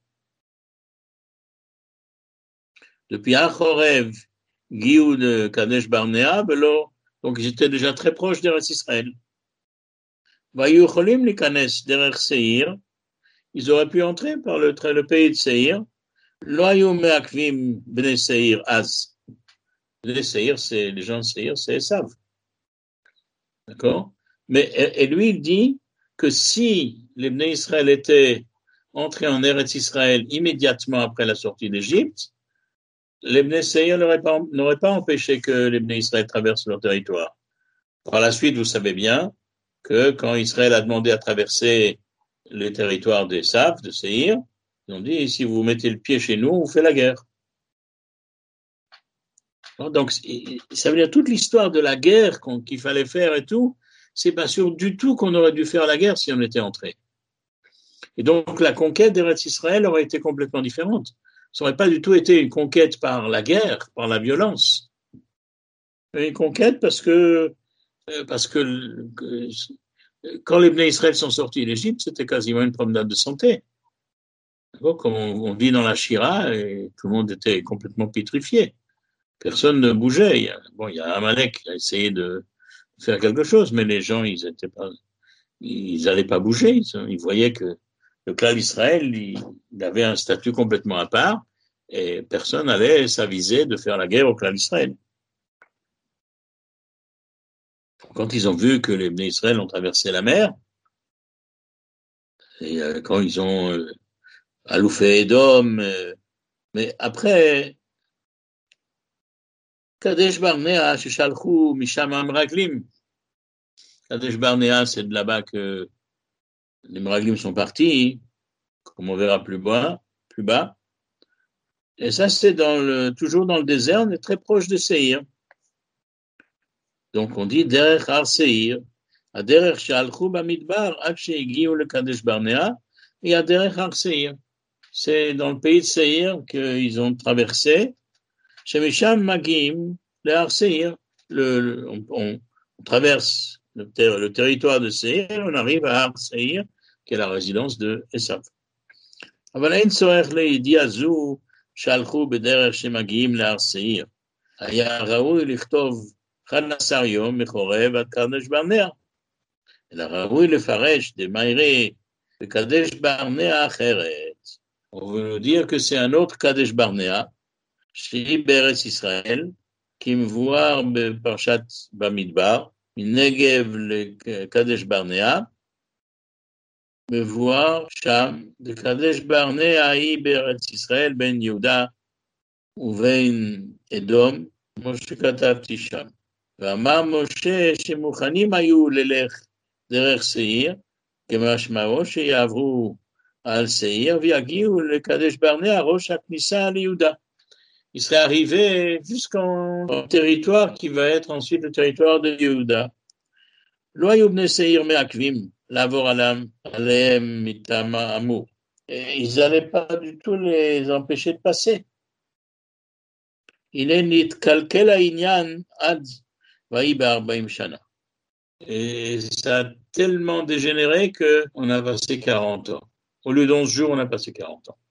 Depuis Achorev, Guiou de Kadesh Barnea, donc ils étaient déjà très proches d'Eretz Israël. Vayu cholim likanes derech Seir, ils auraient pu entrer par le pays de Seir. Lo hayu meakvim bnei Seir az. Les Seir, c'est les gens de Seir, c'est Esav. D'accord? Mais et lui il dit que si les Bnei Israël étaient entrés en Eretz Israël immédiatement après la sortie d'Égypte, les Bnei Seir n'auraient pas empêché que les Bnei Israël traversent leur territoire. Par la suite, vous savez bien que quand Israël a demandé à traverser les territoires des Sav, de Seir, ils ont dit, si vous mettez le pied chez nous, on vous fait la guerre. Donc, ça veut dire toute l'histoire de la guerre qu'il fallait faire et tout, c'est pas sûr du tout qu'on aurait dû faire la guerre si on était entré. Et donc, la conquête d'Eretz Israël aurait été complètement différente. Ça n'aurait pas du tout été une conquête par la guerre, par la violence. Une conquête parce que quand les Bnei Israël sont sortis d'Égypte, c'était quasiment une promenade de santé. Comme on vit dans la Shira, et tout le monde était complètement pétrifié. Personne ne bougeait. Il y a Amalek qui a essayé de faire quelque chose, mais les gens, ils n'allaient pas bouger. Ils voyaient que le clan d'Israël, il avait un statut complètement à part, et personne n'allait s'aviser de faire la guerre au clan d'Israël. Quand ils ont vu que les Bnei Israël ont traversé la mer, et quand ils ont aloufé Edom, mais après, Kadesh Barnea, Sheshalchou, Misham Amraglim. Kadesh Barnea, c'est de là-bas que les Meraglim sont partis, comme on verra plus bas. Et ça, c'est toujours dans le désert, on est très proche de Seir. Donc on dit Derech Har Seir, à Derech Shalchou Bamidbar, Ad Shegiu le Kadesh Barnea, et à Derech Har Seir. C'est dans le pays de Seir qu'ils ont traversé. Chez Misham Magim, le Har Seir, on traverse le territoire de Seir, on arrive à Har Seir, qui est la résidence de Esav. אבל אין צורך לידיעה זו שהלכו בדרך שמגיעים להר שעיר. היה ראוי לכתוב 11 יום מחורב עד קדש ברנע. אלא ראוי לפרש דמיירי וקדש ברנע אחרת. On veut nous dire que c'est un autre קדש ברנע, שהיא בארץ ישראל, כמבואר בפרשת במדבר, מנגב לקדש ברנע, מבואר שם, לקדש ברנע היא בארץ ישראל בין יהודה ובין אדום, כמו שכתבתי שם. ואמר משה שמוכנים היו ללך דרך שעיר, כמשמעו שיעברו al Seir, Viagiou, le Kadesh Barnea, Rosh Aknissa, Yehuda. Il serait arrivé jusqu'en territoire qui va être ensuite le territoire de Yehuda. Loyou bne Seir me'akvim, lavor alam, aleem mitama amou. Ils n'allaient pas du tout les empêcher de passer. Il est nit kalkel inyan ad vaï be'arbaim shana. Et ça a tellement dégénéré qu'on a passé 40 ans. Au lieu d'11 jours, on a passé 40 ans.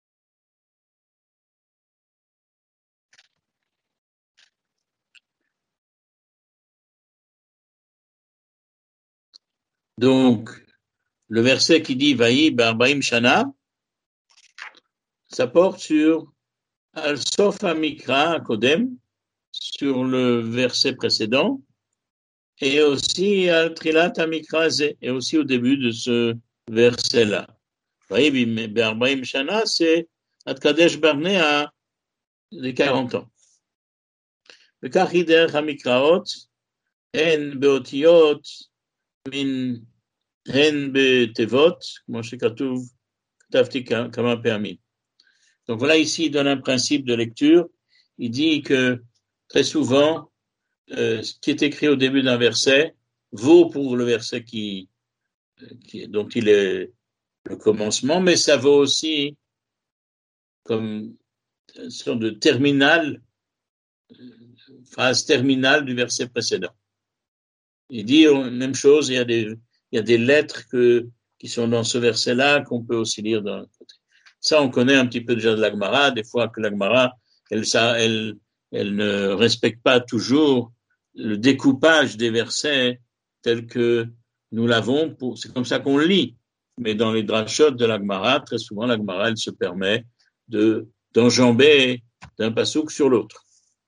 Donc, le verset qui dit Vaï Barbaim Shana, ça porte sur Al-Sof Amikra Kodem, sur le verset précédent, et aussi Al-Trilat Amikra Ze, et aussi au début de ce verset-là. Vaï Barbaim Shana, c'est Ad-Kadesh Barnea de 40 ans. וכך היא דרך המקראות, הן באותיות מן הן בתיבות, כמו שכתוב, כתבתי כמה פעמים. Donc voilà, ici, il donne un principe de lecture. Il dit que très souvent, ce qui est écrit au début d'un verset vaut pour le verset dont il est le commencement, mais ça vaut aussi comme une sorte de terminal, phrase terminale du verset précédent. Il dit même chose, il y a des lettres qui sont dans ce verset-là qu'on peut aussi lire d'un côté. Ça, on connaît un petit peu déjà de la Gemara, des fois que la Gemara, elle ne respecte pas toujours le découpage des versets tel que nous l'avons, c'est comme ça qu'on le lit. Mais dans les drashot de la Gemara, très souvent, la Gemara, elle se permet d'enjamber d'un pasouk sur l'autre.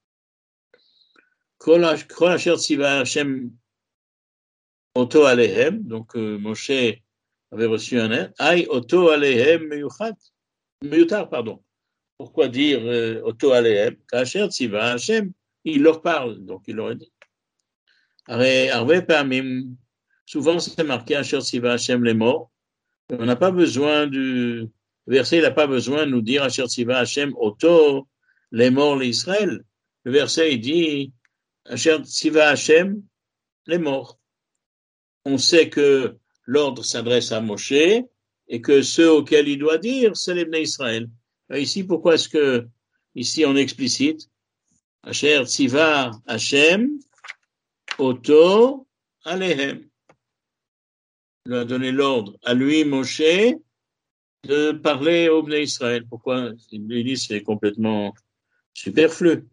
Kol asher tziva Hashem Oto Alehem, donc Moshe avait reçu un aide. Aïe, Oto Alehem Meyutar, pardon. Pourquoi dire Oto Alehem? Kacher Tziva Hashem, il leur parle, donc il leur a dit. Arve Pamim, souvent c'est marqué Asher Tziva Hashem les morts. On n'a pas besoin du verset, il n'a pas besoin de nous dire Asher Tziva Hashem Oto les morts l'Israël. Le verset il dit Asher Tziva Hashem les morts. On sait que l'ordre s'adresse à Moshe et que ceux auxquels il doit dire, c'est les Bnei Israël. Ici, pourquoi est-ce que, ici, on explicite Asher Tziva Hashem Oto Alehem. Il a donné l'ordre à lui, Moshe, de parler aux Bnei Israël. Pourquoi? Il lui dit c'est complètement superflu.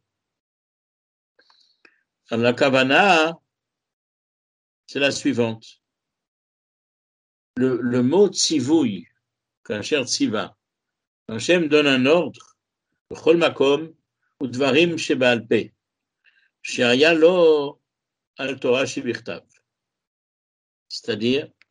La Kavana, c'est la suivante. Le mot tzivouy, kasher tziva, Hachem donne un ordre, b'chol makom, udvarim sheba'al peh, she'aya lo al Torah shebichtav. C'est-à-dire,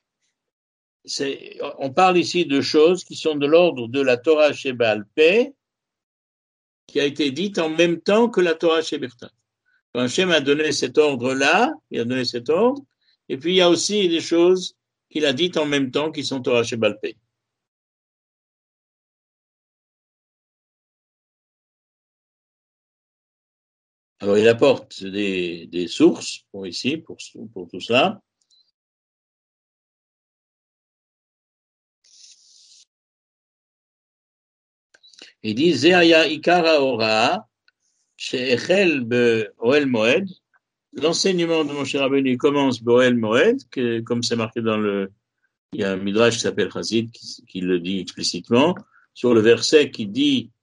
on parle ici de choses qui sont de l'ordre de la Torah sheba'al peh, qui a été dite en même temps que la Torah shebichtav. Hachem a donné cet ordre-là, il a donné cet ordre, et puis il y a aussi des choses qu'il a dites en même temps qui sont Torah sheba'al peh. Alors il apporte des sources pour ici, pour tout cela. Il dit Ze'aya ikara ora she'echel be'oel moed. L'enseignement de Moshe Rabbeinu commence be'oel moed, comme c'est marqué il y a un midrash qui s'appelle Chazid qui le dit explicitement sur le verset qui dit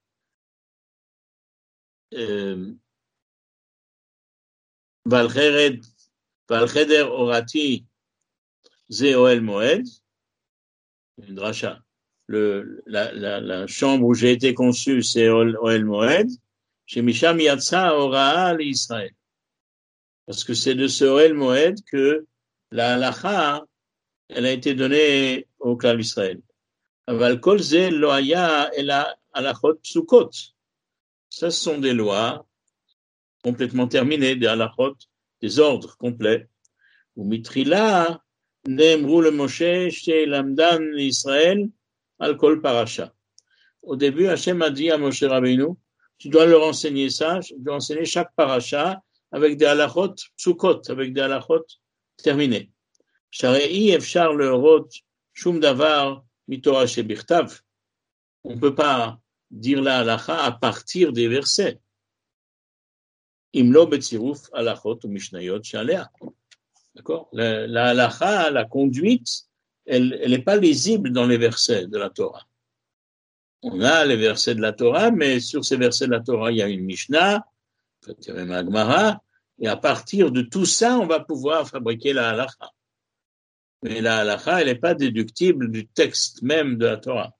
Val cheder orati ze oel moed, une dracha. La chambre où j'ai été conçu, c'est Oel Moed, chez Misham Yatsa Ora l'Israël. Parce que c'est de ce Oel Moed que la halacha, elle a été donnée au clan Israël. Aval kol ze lo haya ela halachot psukot. Ça, ce sont des lois complètement terminées, des halachot, des ordres complets. Ou mitrila, nemrou le Moshe, chez Lamdan l'Israël, al kol parasha. Au début, Hachem a dit à Moshe Rabbeinu, tu dois leur enseigner ça, tu dois enseigner chaque parasha avec des halachot psukot, avec des halachot terminés. Share'i efshar le'orot shum davar mitorah shebichtav. On ne peut pas dire la halacha à partir des versets. Imlo betziruf halachot ou mishnayot shalea. D'accord? La halacha, la conduite, elle n'est pas lisible dans les versets de la Torah. On a les versets de la Torah, mais sur ces versets de la Torah, il y a une Mishnah, peut-être même un Gemara, et à partir de tout ça, on va pouvoir fabriquer la halacha. Mais la halacha, elle n'est pas déductible du texte même de la Torah.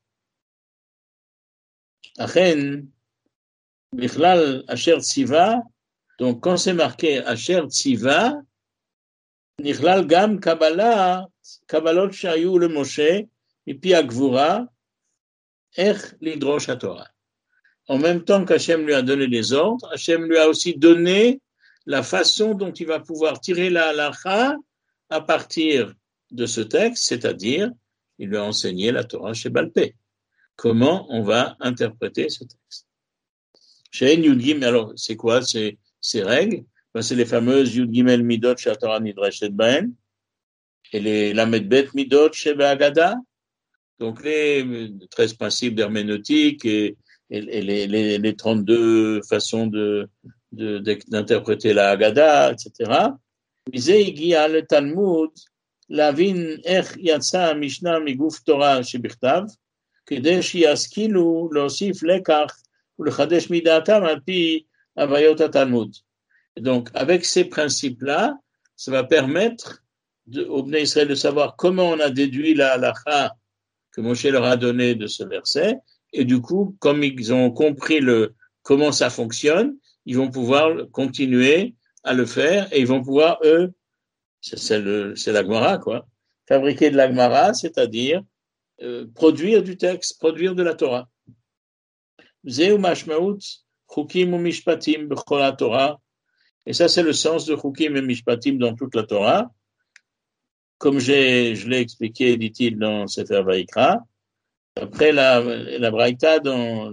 Achen, Bichlal Asher Tziva, donc quand c'est marqué Asher Tziva, Nichlal Gam Kabbalah, Kabbalot Shayu le Moshe, Mipi Agvura, Ech Lidrosh HaTorah. En même temps qu'Hachem lui a donné les ordres, Hachem lui a aussi donné la façon dont il va pouvoir tirer la halacha à partir de ce texte, c'est-à-dire, il lui a enseigné la Torah chez Balpé. Comment on va interpréter ce texte? Chez Yud Gimel, alors, c'est quoi ces règles? Ben, c'est les fameuses Yud Gimel Midot chez Torah Nidreshet Baen et les Lamed Bet Midot chez Be'agada. Donc, les 13 principes d'herméneutique et les 32 façons d'interpréter la Haggadah, etc. Mizé Igia le Talmud, Lavin Ech Yatsa Mishnah Miguf Torah Shebichtav, כדי שישכילו להוסיף לקח ולחדש מדעתם על פי הוויות התלמוד. Donc, avec ces principes-là, ça va permettre au Bnei Israël de savoir comment on a déduit la halakha que Moshe leur a donné de ce verset, et du coup, comme ils ont compris comment ça fonctionne, ils vont pouvoir continuer à le faire, et ils vont pouvoir, eux, c'est la Gemara, quoi, fabriquer de la Gemara, c'est-à-dire produire du texte, produire de la Torah. Zeu mashmaut chukim ou mishpatim b'chol la Torah. Et ça, c'est le sens de chukim et mishpatim dans toute la Torah. Comme je l'ai expliqué, dit-il dans Sefer Vayikra, après la Braïta dans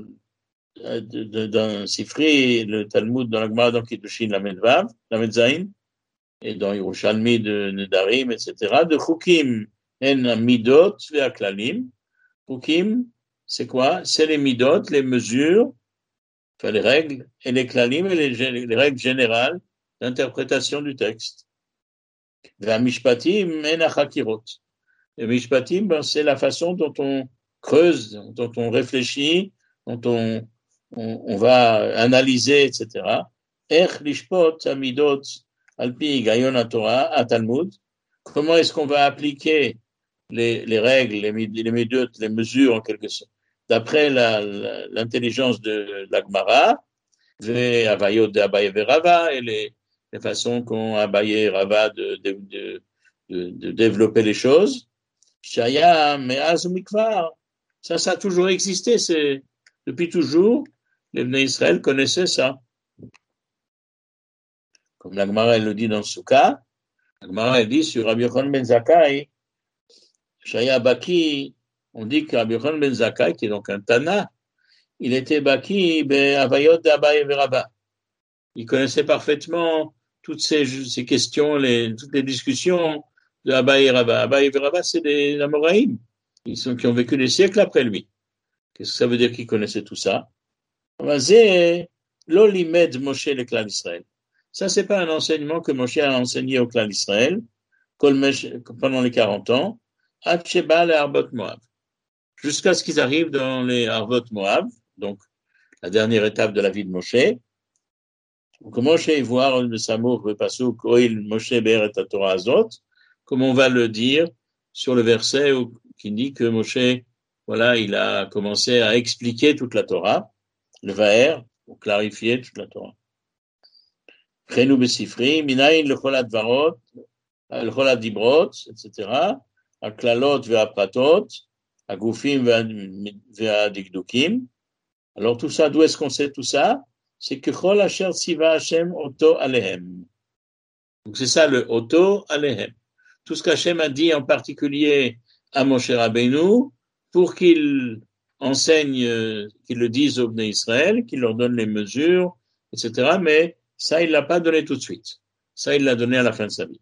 Sifri, le Talmud, dans la Gemara, dans Kiddushin, la Medvav, la Medzaïn, et dans Yerushalmi de Nedarim, etc., de chukim en midot ve'aklalim. Chukim, c'est quoi? C'est les midot, les mesures, enfin les règles, et les klalim, et les règles générales d'interprétation du texte. Ve'amishpatim en achakirot. Les mishpatim, ben, c'est la façon dont on creuse, dont on réfléchit, dont on va analyser, etc. Ech lishpot amidot alpi gayon Torah à Talmud. Comment est-ce qu'on va appliquer les règles, les midot, les mesures en quelque sorte, d'après l'intelligence de la Gemara, les avayot de Abaye et Rava, et les façons qu'ont Abaye et Rava de développer les choses. Shaya, Me'az Mikvar. Ça a toujours existé. Depuis toujours, les Bnei Israël connaissaient ça. Comme la Gemara, elle le dit dans le Souka, la Gemara, elle dit sur Rabbi Yochanan ben Zakkai, Shaya Baki, on dit que Rabbi Yochanan ben Zakkai, qui est donc un Tana, il était Baki, Avayot d'Abaye et Rava. Il connaissait parfaitement toutes ces questions, toutes les discussions de Abaye et Rava. Abaye et Rava, c'est des Amoraïm, qui ont vécu des siècles après lui. Qu'est-ce que ça veut dire qu'ils connaissaient tout ça? L'olimed Moshe le clan d'Israël. Ça, c'est pas un enseignement que Moshe a enseigné au clan d'Israël pendant les 40 ans, Hatsheba et Arbot Moab, jusqu'à ce qu'ils arrivent dans les Arbot Moab, donc la dernière étape de la vie de Moshe. Donc Moshe voir le Samour, le Pasuk, Oil Moshe Ber et Torah Azot, comme on va le dire sur le verset qui dit que Moshe, voilà, il a commencé à expliquer toute la Torah, le Vaer, pour clarifier toute la Torah. Chenu besifri, minayin lecholat varot, lecholat dibrot, etc., aklalot ve'apratot, agufim ve'adikdukim. Alors tout ça, d'où est-ce qu'on sait tout ça? C'est que chol asher tziva Hashem oto alehem. Donc c'est ça le oto alehem. Tout ce qu'Hachem a dit en particulier à Moshe Rabbeinu, pour qu'ils enseignent, qu'ils le disent aux Bnei Israël, qu'ils leur donnent les mesures, etc. Mais ça, il l'a pas donné tout de suite. Ça, il l'a donné à la fin de sa vie.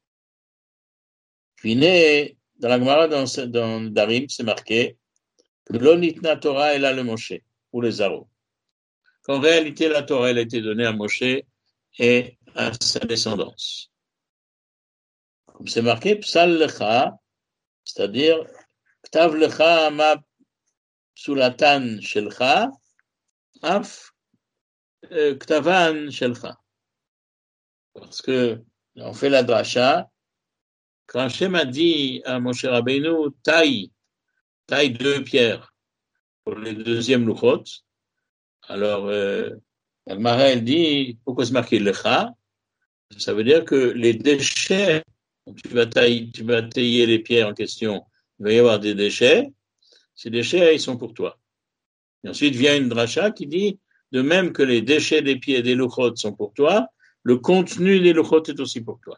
Puis, dans la Gemara, dans Darim, c'est marqué que l'onitna Torah est là le Moshe, ou les Zaro. Qu'en réalité, la Torah, elle a été donnée à Moshe et à sa descendance. Comme c'est marqué, Psal Lecha, c'est-à-dire, Ktav Lecha ma Psulatan Shelcha, Af Ktavan Shelcha. Parce que, on fait la dracha, quand Hachem a dit à Moshe Rabbeinu, taille 2 pierres pour les deuxièmes louchot, alors, la Gemara, elle dit, pourquoi c'est marqué Lecha? Ça veut dire que les déchets, tu vas tailler les pierres en question, il va y avoir des déchets, ces déchets, ils sont pour toi. Et ensuite vient une dracha qui dit, de même que les déchets des pieds des louchot sont pour toi, le contenu des louchot est aussi pour toi.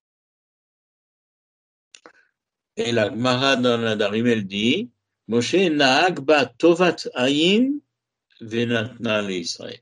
Et la Gemara dans la Darim, elle dit, Moshe na'ag ba tovat ayin venatna le Israël.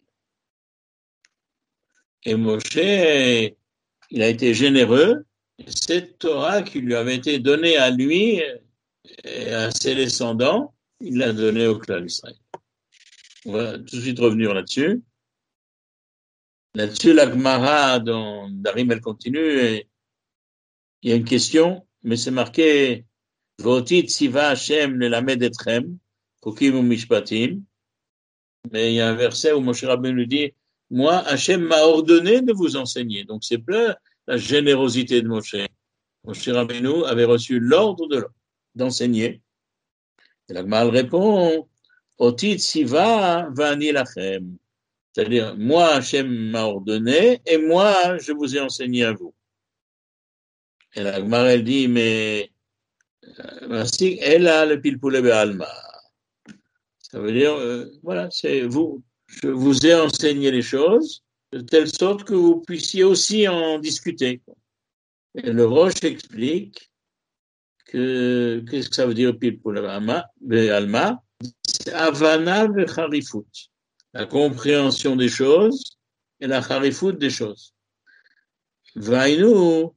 Et Moshe, il a été généreux, et cette Torah qui lui avait été donnée à lui et à ses descendants, il l'a donnée au clan d'Israël. On va tout de suite revenir là-dessus. Là-dessus, la Gemara dans Darim, elle continue, et il y a une question, mais c'est marqué Voti tziva Hashem nelamed etchem, kokim ou mishpatim. Mais il y a un verset où Moshe Rabbeinu lui dit, moi, Hashem m'a ordonné de vous enseigner. Donc c'est plein la générosité de Moshe. Moshe Rabbeinu avait reçu l'ordre d'enseigner. Et la Gemara répond, Oti tziva vani lachem. C'est-à-dire, moi, Hashem m'a ordonné, et moi, je vous ai enseigné à vous. Et la Gemara, elle dit, mais, elle a le pilpoule be'alma. Ça veut dire, voilà, c'est vous. Je vous ai enseigné les choses, de telle sorte que vous puissiez aussi en discuter. Et le Roche explique qu'est-ce que ça veut dire pilpoule be'alma? C'est Havana ve'charifut. La compréhension des choses et la charifut des choses. Vainu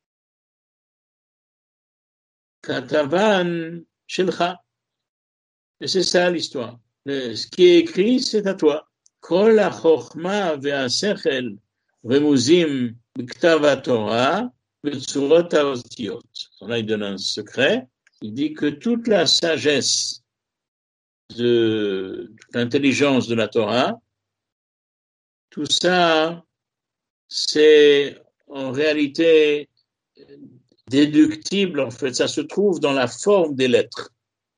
katavan shelcha. Et c'est ça l'histoire. Ce qui est écrit, c'est à toi. Kol ha-chokhma ve'ha-sechel remuzim b'ktav ha-Torah b'tzurot ha-otiot. Là, il donne un secret. Il dit que toute la sagesse de l'intelligence de la Torah, tout ça, c'est en réalité déductible, en fait, ça se trouve dans la forme des lettres.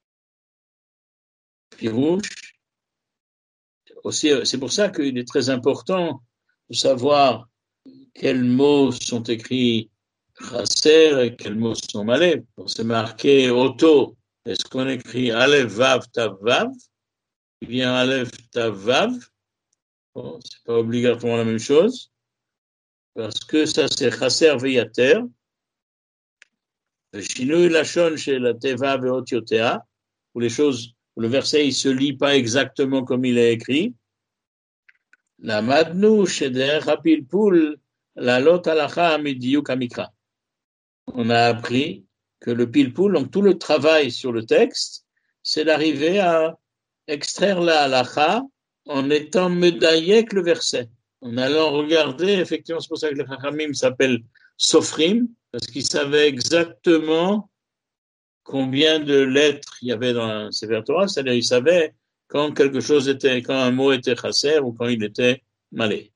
Pirouche, aussi, c'est pour ça qu'il est très important de savoir quels mots sont écrits chasser et quels mots sont malais. C'est marqué auto. Est-ce qu'on écrit Aleph Vav Tav Vav? Il vient Aleph Tav Vav. Bon, c'est pas obligatoirement la même chose. Parce que ça, c'est chasser veyater. Shinui lachon chez la teva veot yotea, où les choses, où le verset, il se lit pas exactement comme il est écrit. La madnu chez derech hapilpul, la lot halacha midiyuk hamikra. On a appris que le pilpul, donc tout le travail sur le texte, c'est d'arriver à extraire la halacha en étant medayek le verset. En allant regarder, effectivement, c'est pour ça que les chachamim s'appellent sofrim, parce qu'ils savaient exactement combien de lettres il y avait dans un Sefer Torah, c'est-à-dire ils savaient quand quelque chose était, quand un mot était chasser ou quand il était malé.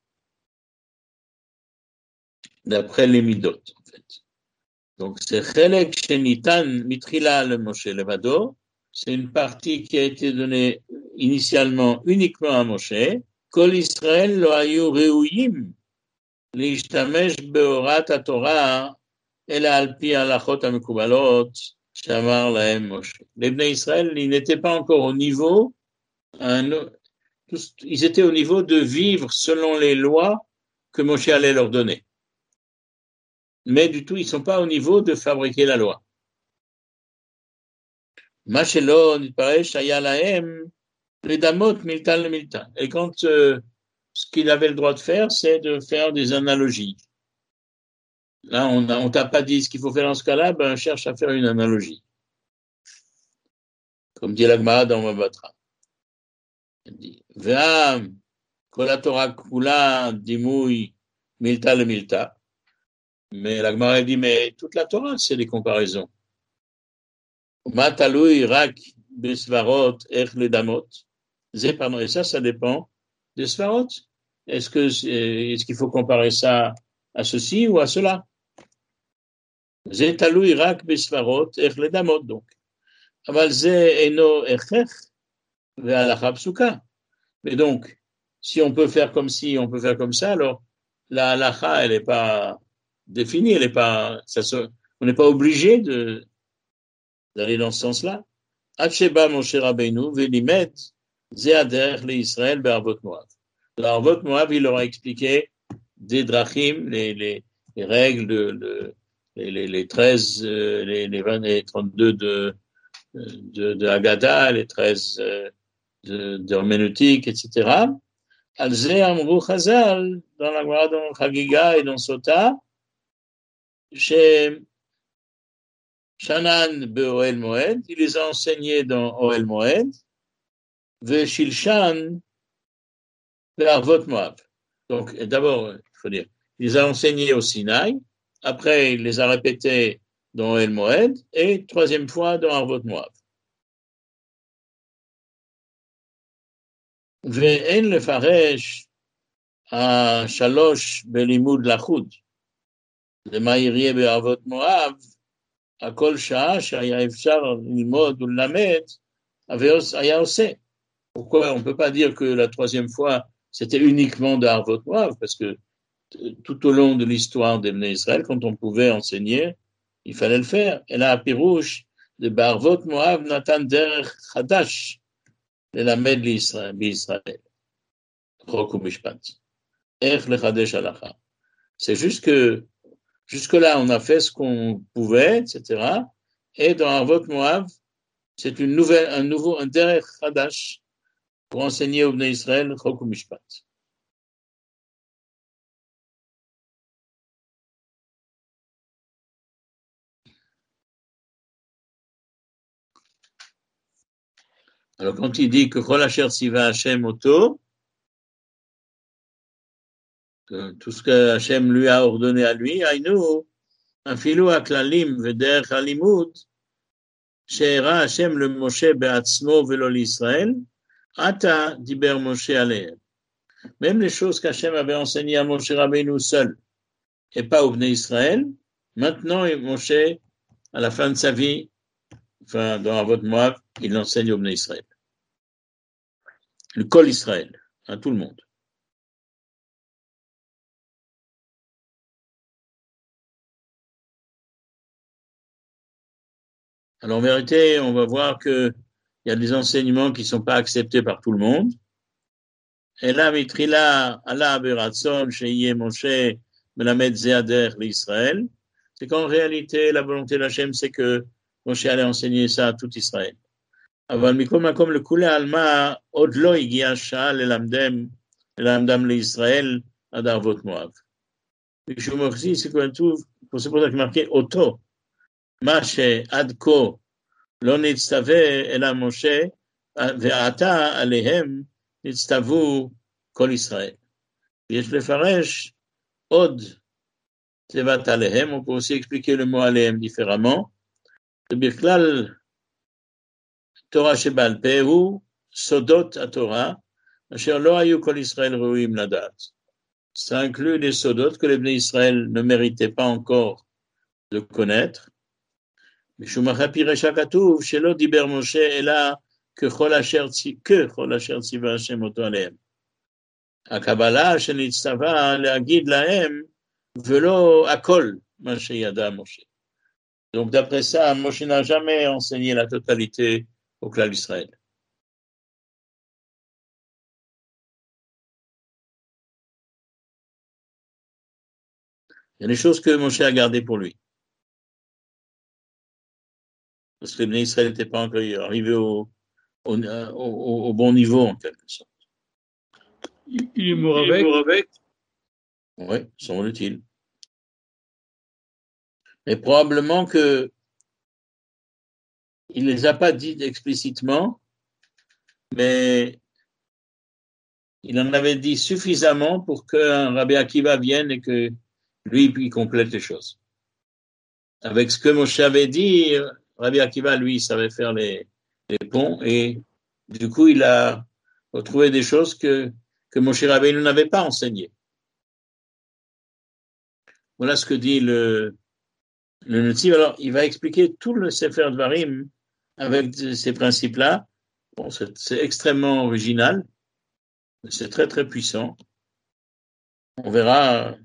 D'après les midot, en fait. Donc c'est chelek shenitan mitrila le Moshe levado, c'est une partie qui a été donnée initialement uniquement à Moshe. Kol Israël lo hayu reuyim להשתמש בהוראת התורה, אלא על פי ההלכות המקובלות שאמר להם משה. Les Bnei Israël, ils n'étaient pas encore au niveau, ils étaient au niveau de vivre selon les lois que Moshe allait leur donner. Mais du tout, ils ne sont pas au niveau de fabriquer la loi. Machelo, Nitparesh, Ayalahem, les damot, miltan le miltan. Et quand ce qu'il avait le droit de faire, c'est de faire des analogies. Là, on t'a pas dit ce qu'il faut faire dans ce cas-là, ben, cherche à faire une analogie. Comme dit l'Agmara dans Mabatra. Elle dit, Ve'am, kol haTorah kula, dimui, milta le milta. Mais l'Agmara dit, mais toute la Torah, c'est des comparaisons. Ma talui rak besvarot ech le damot. Pardon, et ça dépend des svarot. Est-ce qu'il faut comparer ça à ceci ou à cela? Ze talui rak besvarot ech le damot, donc. Aval ze eno echech ve'alacha psuka. Mais donc, si on peut faire comme ci, on peut faire comme ça, alors la halacha, elle n'est pas définie, elle est pas, on n'est pas obligé d'aller dans ce sens-là. Hacheba Moshe Rabbeinu ve'limet ze'ader l'Israël be'arvot Moav. L'arvot Moav, il leur a expliqué des drachim, les règles les 13, les 20, les 32 de Haggadah, les 13 de herméneutique, etc. Al-Ze Amrou Chazal, dans la Gemara, dans Chagiga et dans Sota, chez Shanan be'Ohel Moed, il les a enseignés dans Ohel Moed, ve'Shilshan be'Arvot Moab. Donc, d'abord, il faut dire, il les a enseignés au Sinaï, après, il les a répétés dans Ohel Moed, et troisième fois dans Arvot Moab. Ve'en lefaresh השלוש בלימוד לחוד, למה יראה בערבות מואב, הכל שעה שהיה אפשר ללמוד וללמד, היה עושה. Pourquoi on ne peut pas dire que la troisième fois, c'était uniquement de Harvot Moav, parce que tout au long de l'histoire des Bnei Israël, quand on pouvait enseigner, il fallait le faire. Et là, à Pirouche, de Harvot Moav, Nathan Derech Hadash, ללמד בישראל, חוק ומשפט. C'est juste que jusque-là, on a fait ce qu'on pouvait, etc. Et dans Harvot Moav, c'est un derech hadash pour enseigner au Bnei Israël Chok u'Mishpat. Alors quand il dit que Chol Asher Tziva Hashem Oto, tout ce que Hashem lui a ordonné à lui, Aïnou, Afilu HaKlalim v'derech halimud, she'era Hashem le Moshe be'atzmo velo l'Israël, Ata diber Moshe alehem. Même les choses qu'Hachem avait enseignées à Moshe Rabbeinu seul, et pas au Bnei Israël, maintenant, Moshe, à la fin de sa vie, enfin, dans Avot Moav, il l'enseigne au Bnei Israël. Le Kol Israël, à tout le monde. Alors, en vérité, on va voir qu'il y a des enseignements qui ne sont pas acceptés par tout le monde. Et là, Mitrila, Allah Beratson, Sheye Moshe, Melamed Zeader, l'Israël. C'est qu'en réalité, la volonté d'Hachem, c'est que Moshe allait enseigner ça à tout Israël. אבל מכל מקום לכולי עלמא עוד לא הגיעה השעה ללמדם לישראל עד ערבות מואב. משום מוחזי, c'est pour ça qu'il marqué אותו, מה שעד כה לא נצטווה אלא משה, ועתה עליהם נצטוו כל ישראל. יש לפרש עוד תיבת עליהם, on peut aussi expliquer le mot עליהם différemment, בכלל Torah Shebal Peh ou Sodot à Torah, Asher lo hayu kol Israël ruim ladat. Ça inclut les Sodot que les Bnei Israël ne méritaient pas encore de connaître. Mishumacha Piresha Katuv, Shelo Diber Moshe Ela que Chol Asher Tziva Hashem Oto Alehem. Akabala Shenitzava Leagid Lahem Velo Akol Ma Sheyada Moshe. Donc d'après ça, Moshe n'a jamais enseigné la totalité au clan d'Israël. Il y a des choses que Moshe a gardées pour lui. parce que les Israël n'étaient pas encore arrivés au bon niveau, en quelque sorte. Il est mort avec. Oui, semble-t-il. Mais probablement que il les a pas dit explicitement, mais il en avait dit suffisamment pour qu'un Rabbi Akiva vienne et que lui, il complète les choses. Avec ce que Moshe avait dit, Rabbi Akiva, lui, il savait faire les ponts et du coup, il a retrouvé des choses que Moshe Rabbeinu n'avait pas enseignées. Voilà ce que dit le Netziv. Alors, il va expliquer tout le Sefer Dvarim avec ces principes-là. Bon, c'est extrêmement original, mais c'est très, très puissant. On verra.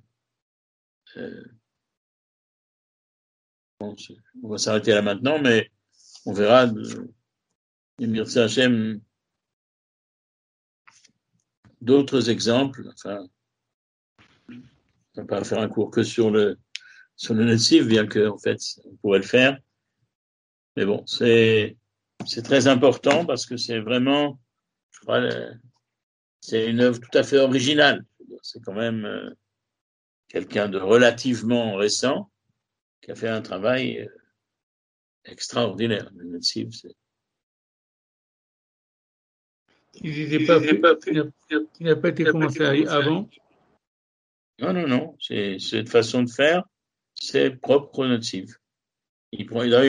On va s'arrêter là maintenant, mais on verra. Mirza Hashem, d'autres exemples. Enfin, on ne va pas faire un cours que sur le Netziv, bien que, en fait, on pourrait le faire. Mais bon, c'est très important parce que c'est vraiment, je crois, c'est une œuvre tout à fait originale. C'est quand même quelqu'un de relativement récent qui a fait un travail extraordinaire. Le Netziv, c'est... Il n'a pas été commencé avant. Non. C'est cette façon de faire, c'est propre au Netziv. Il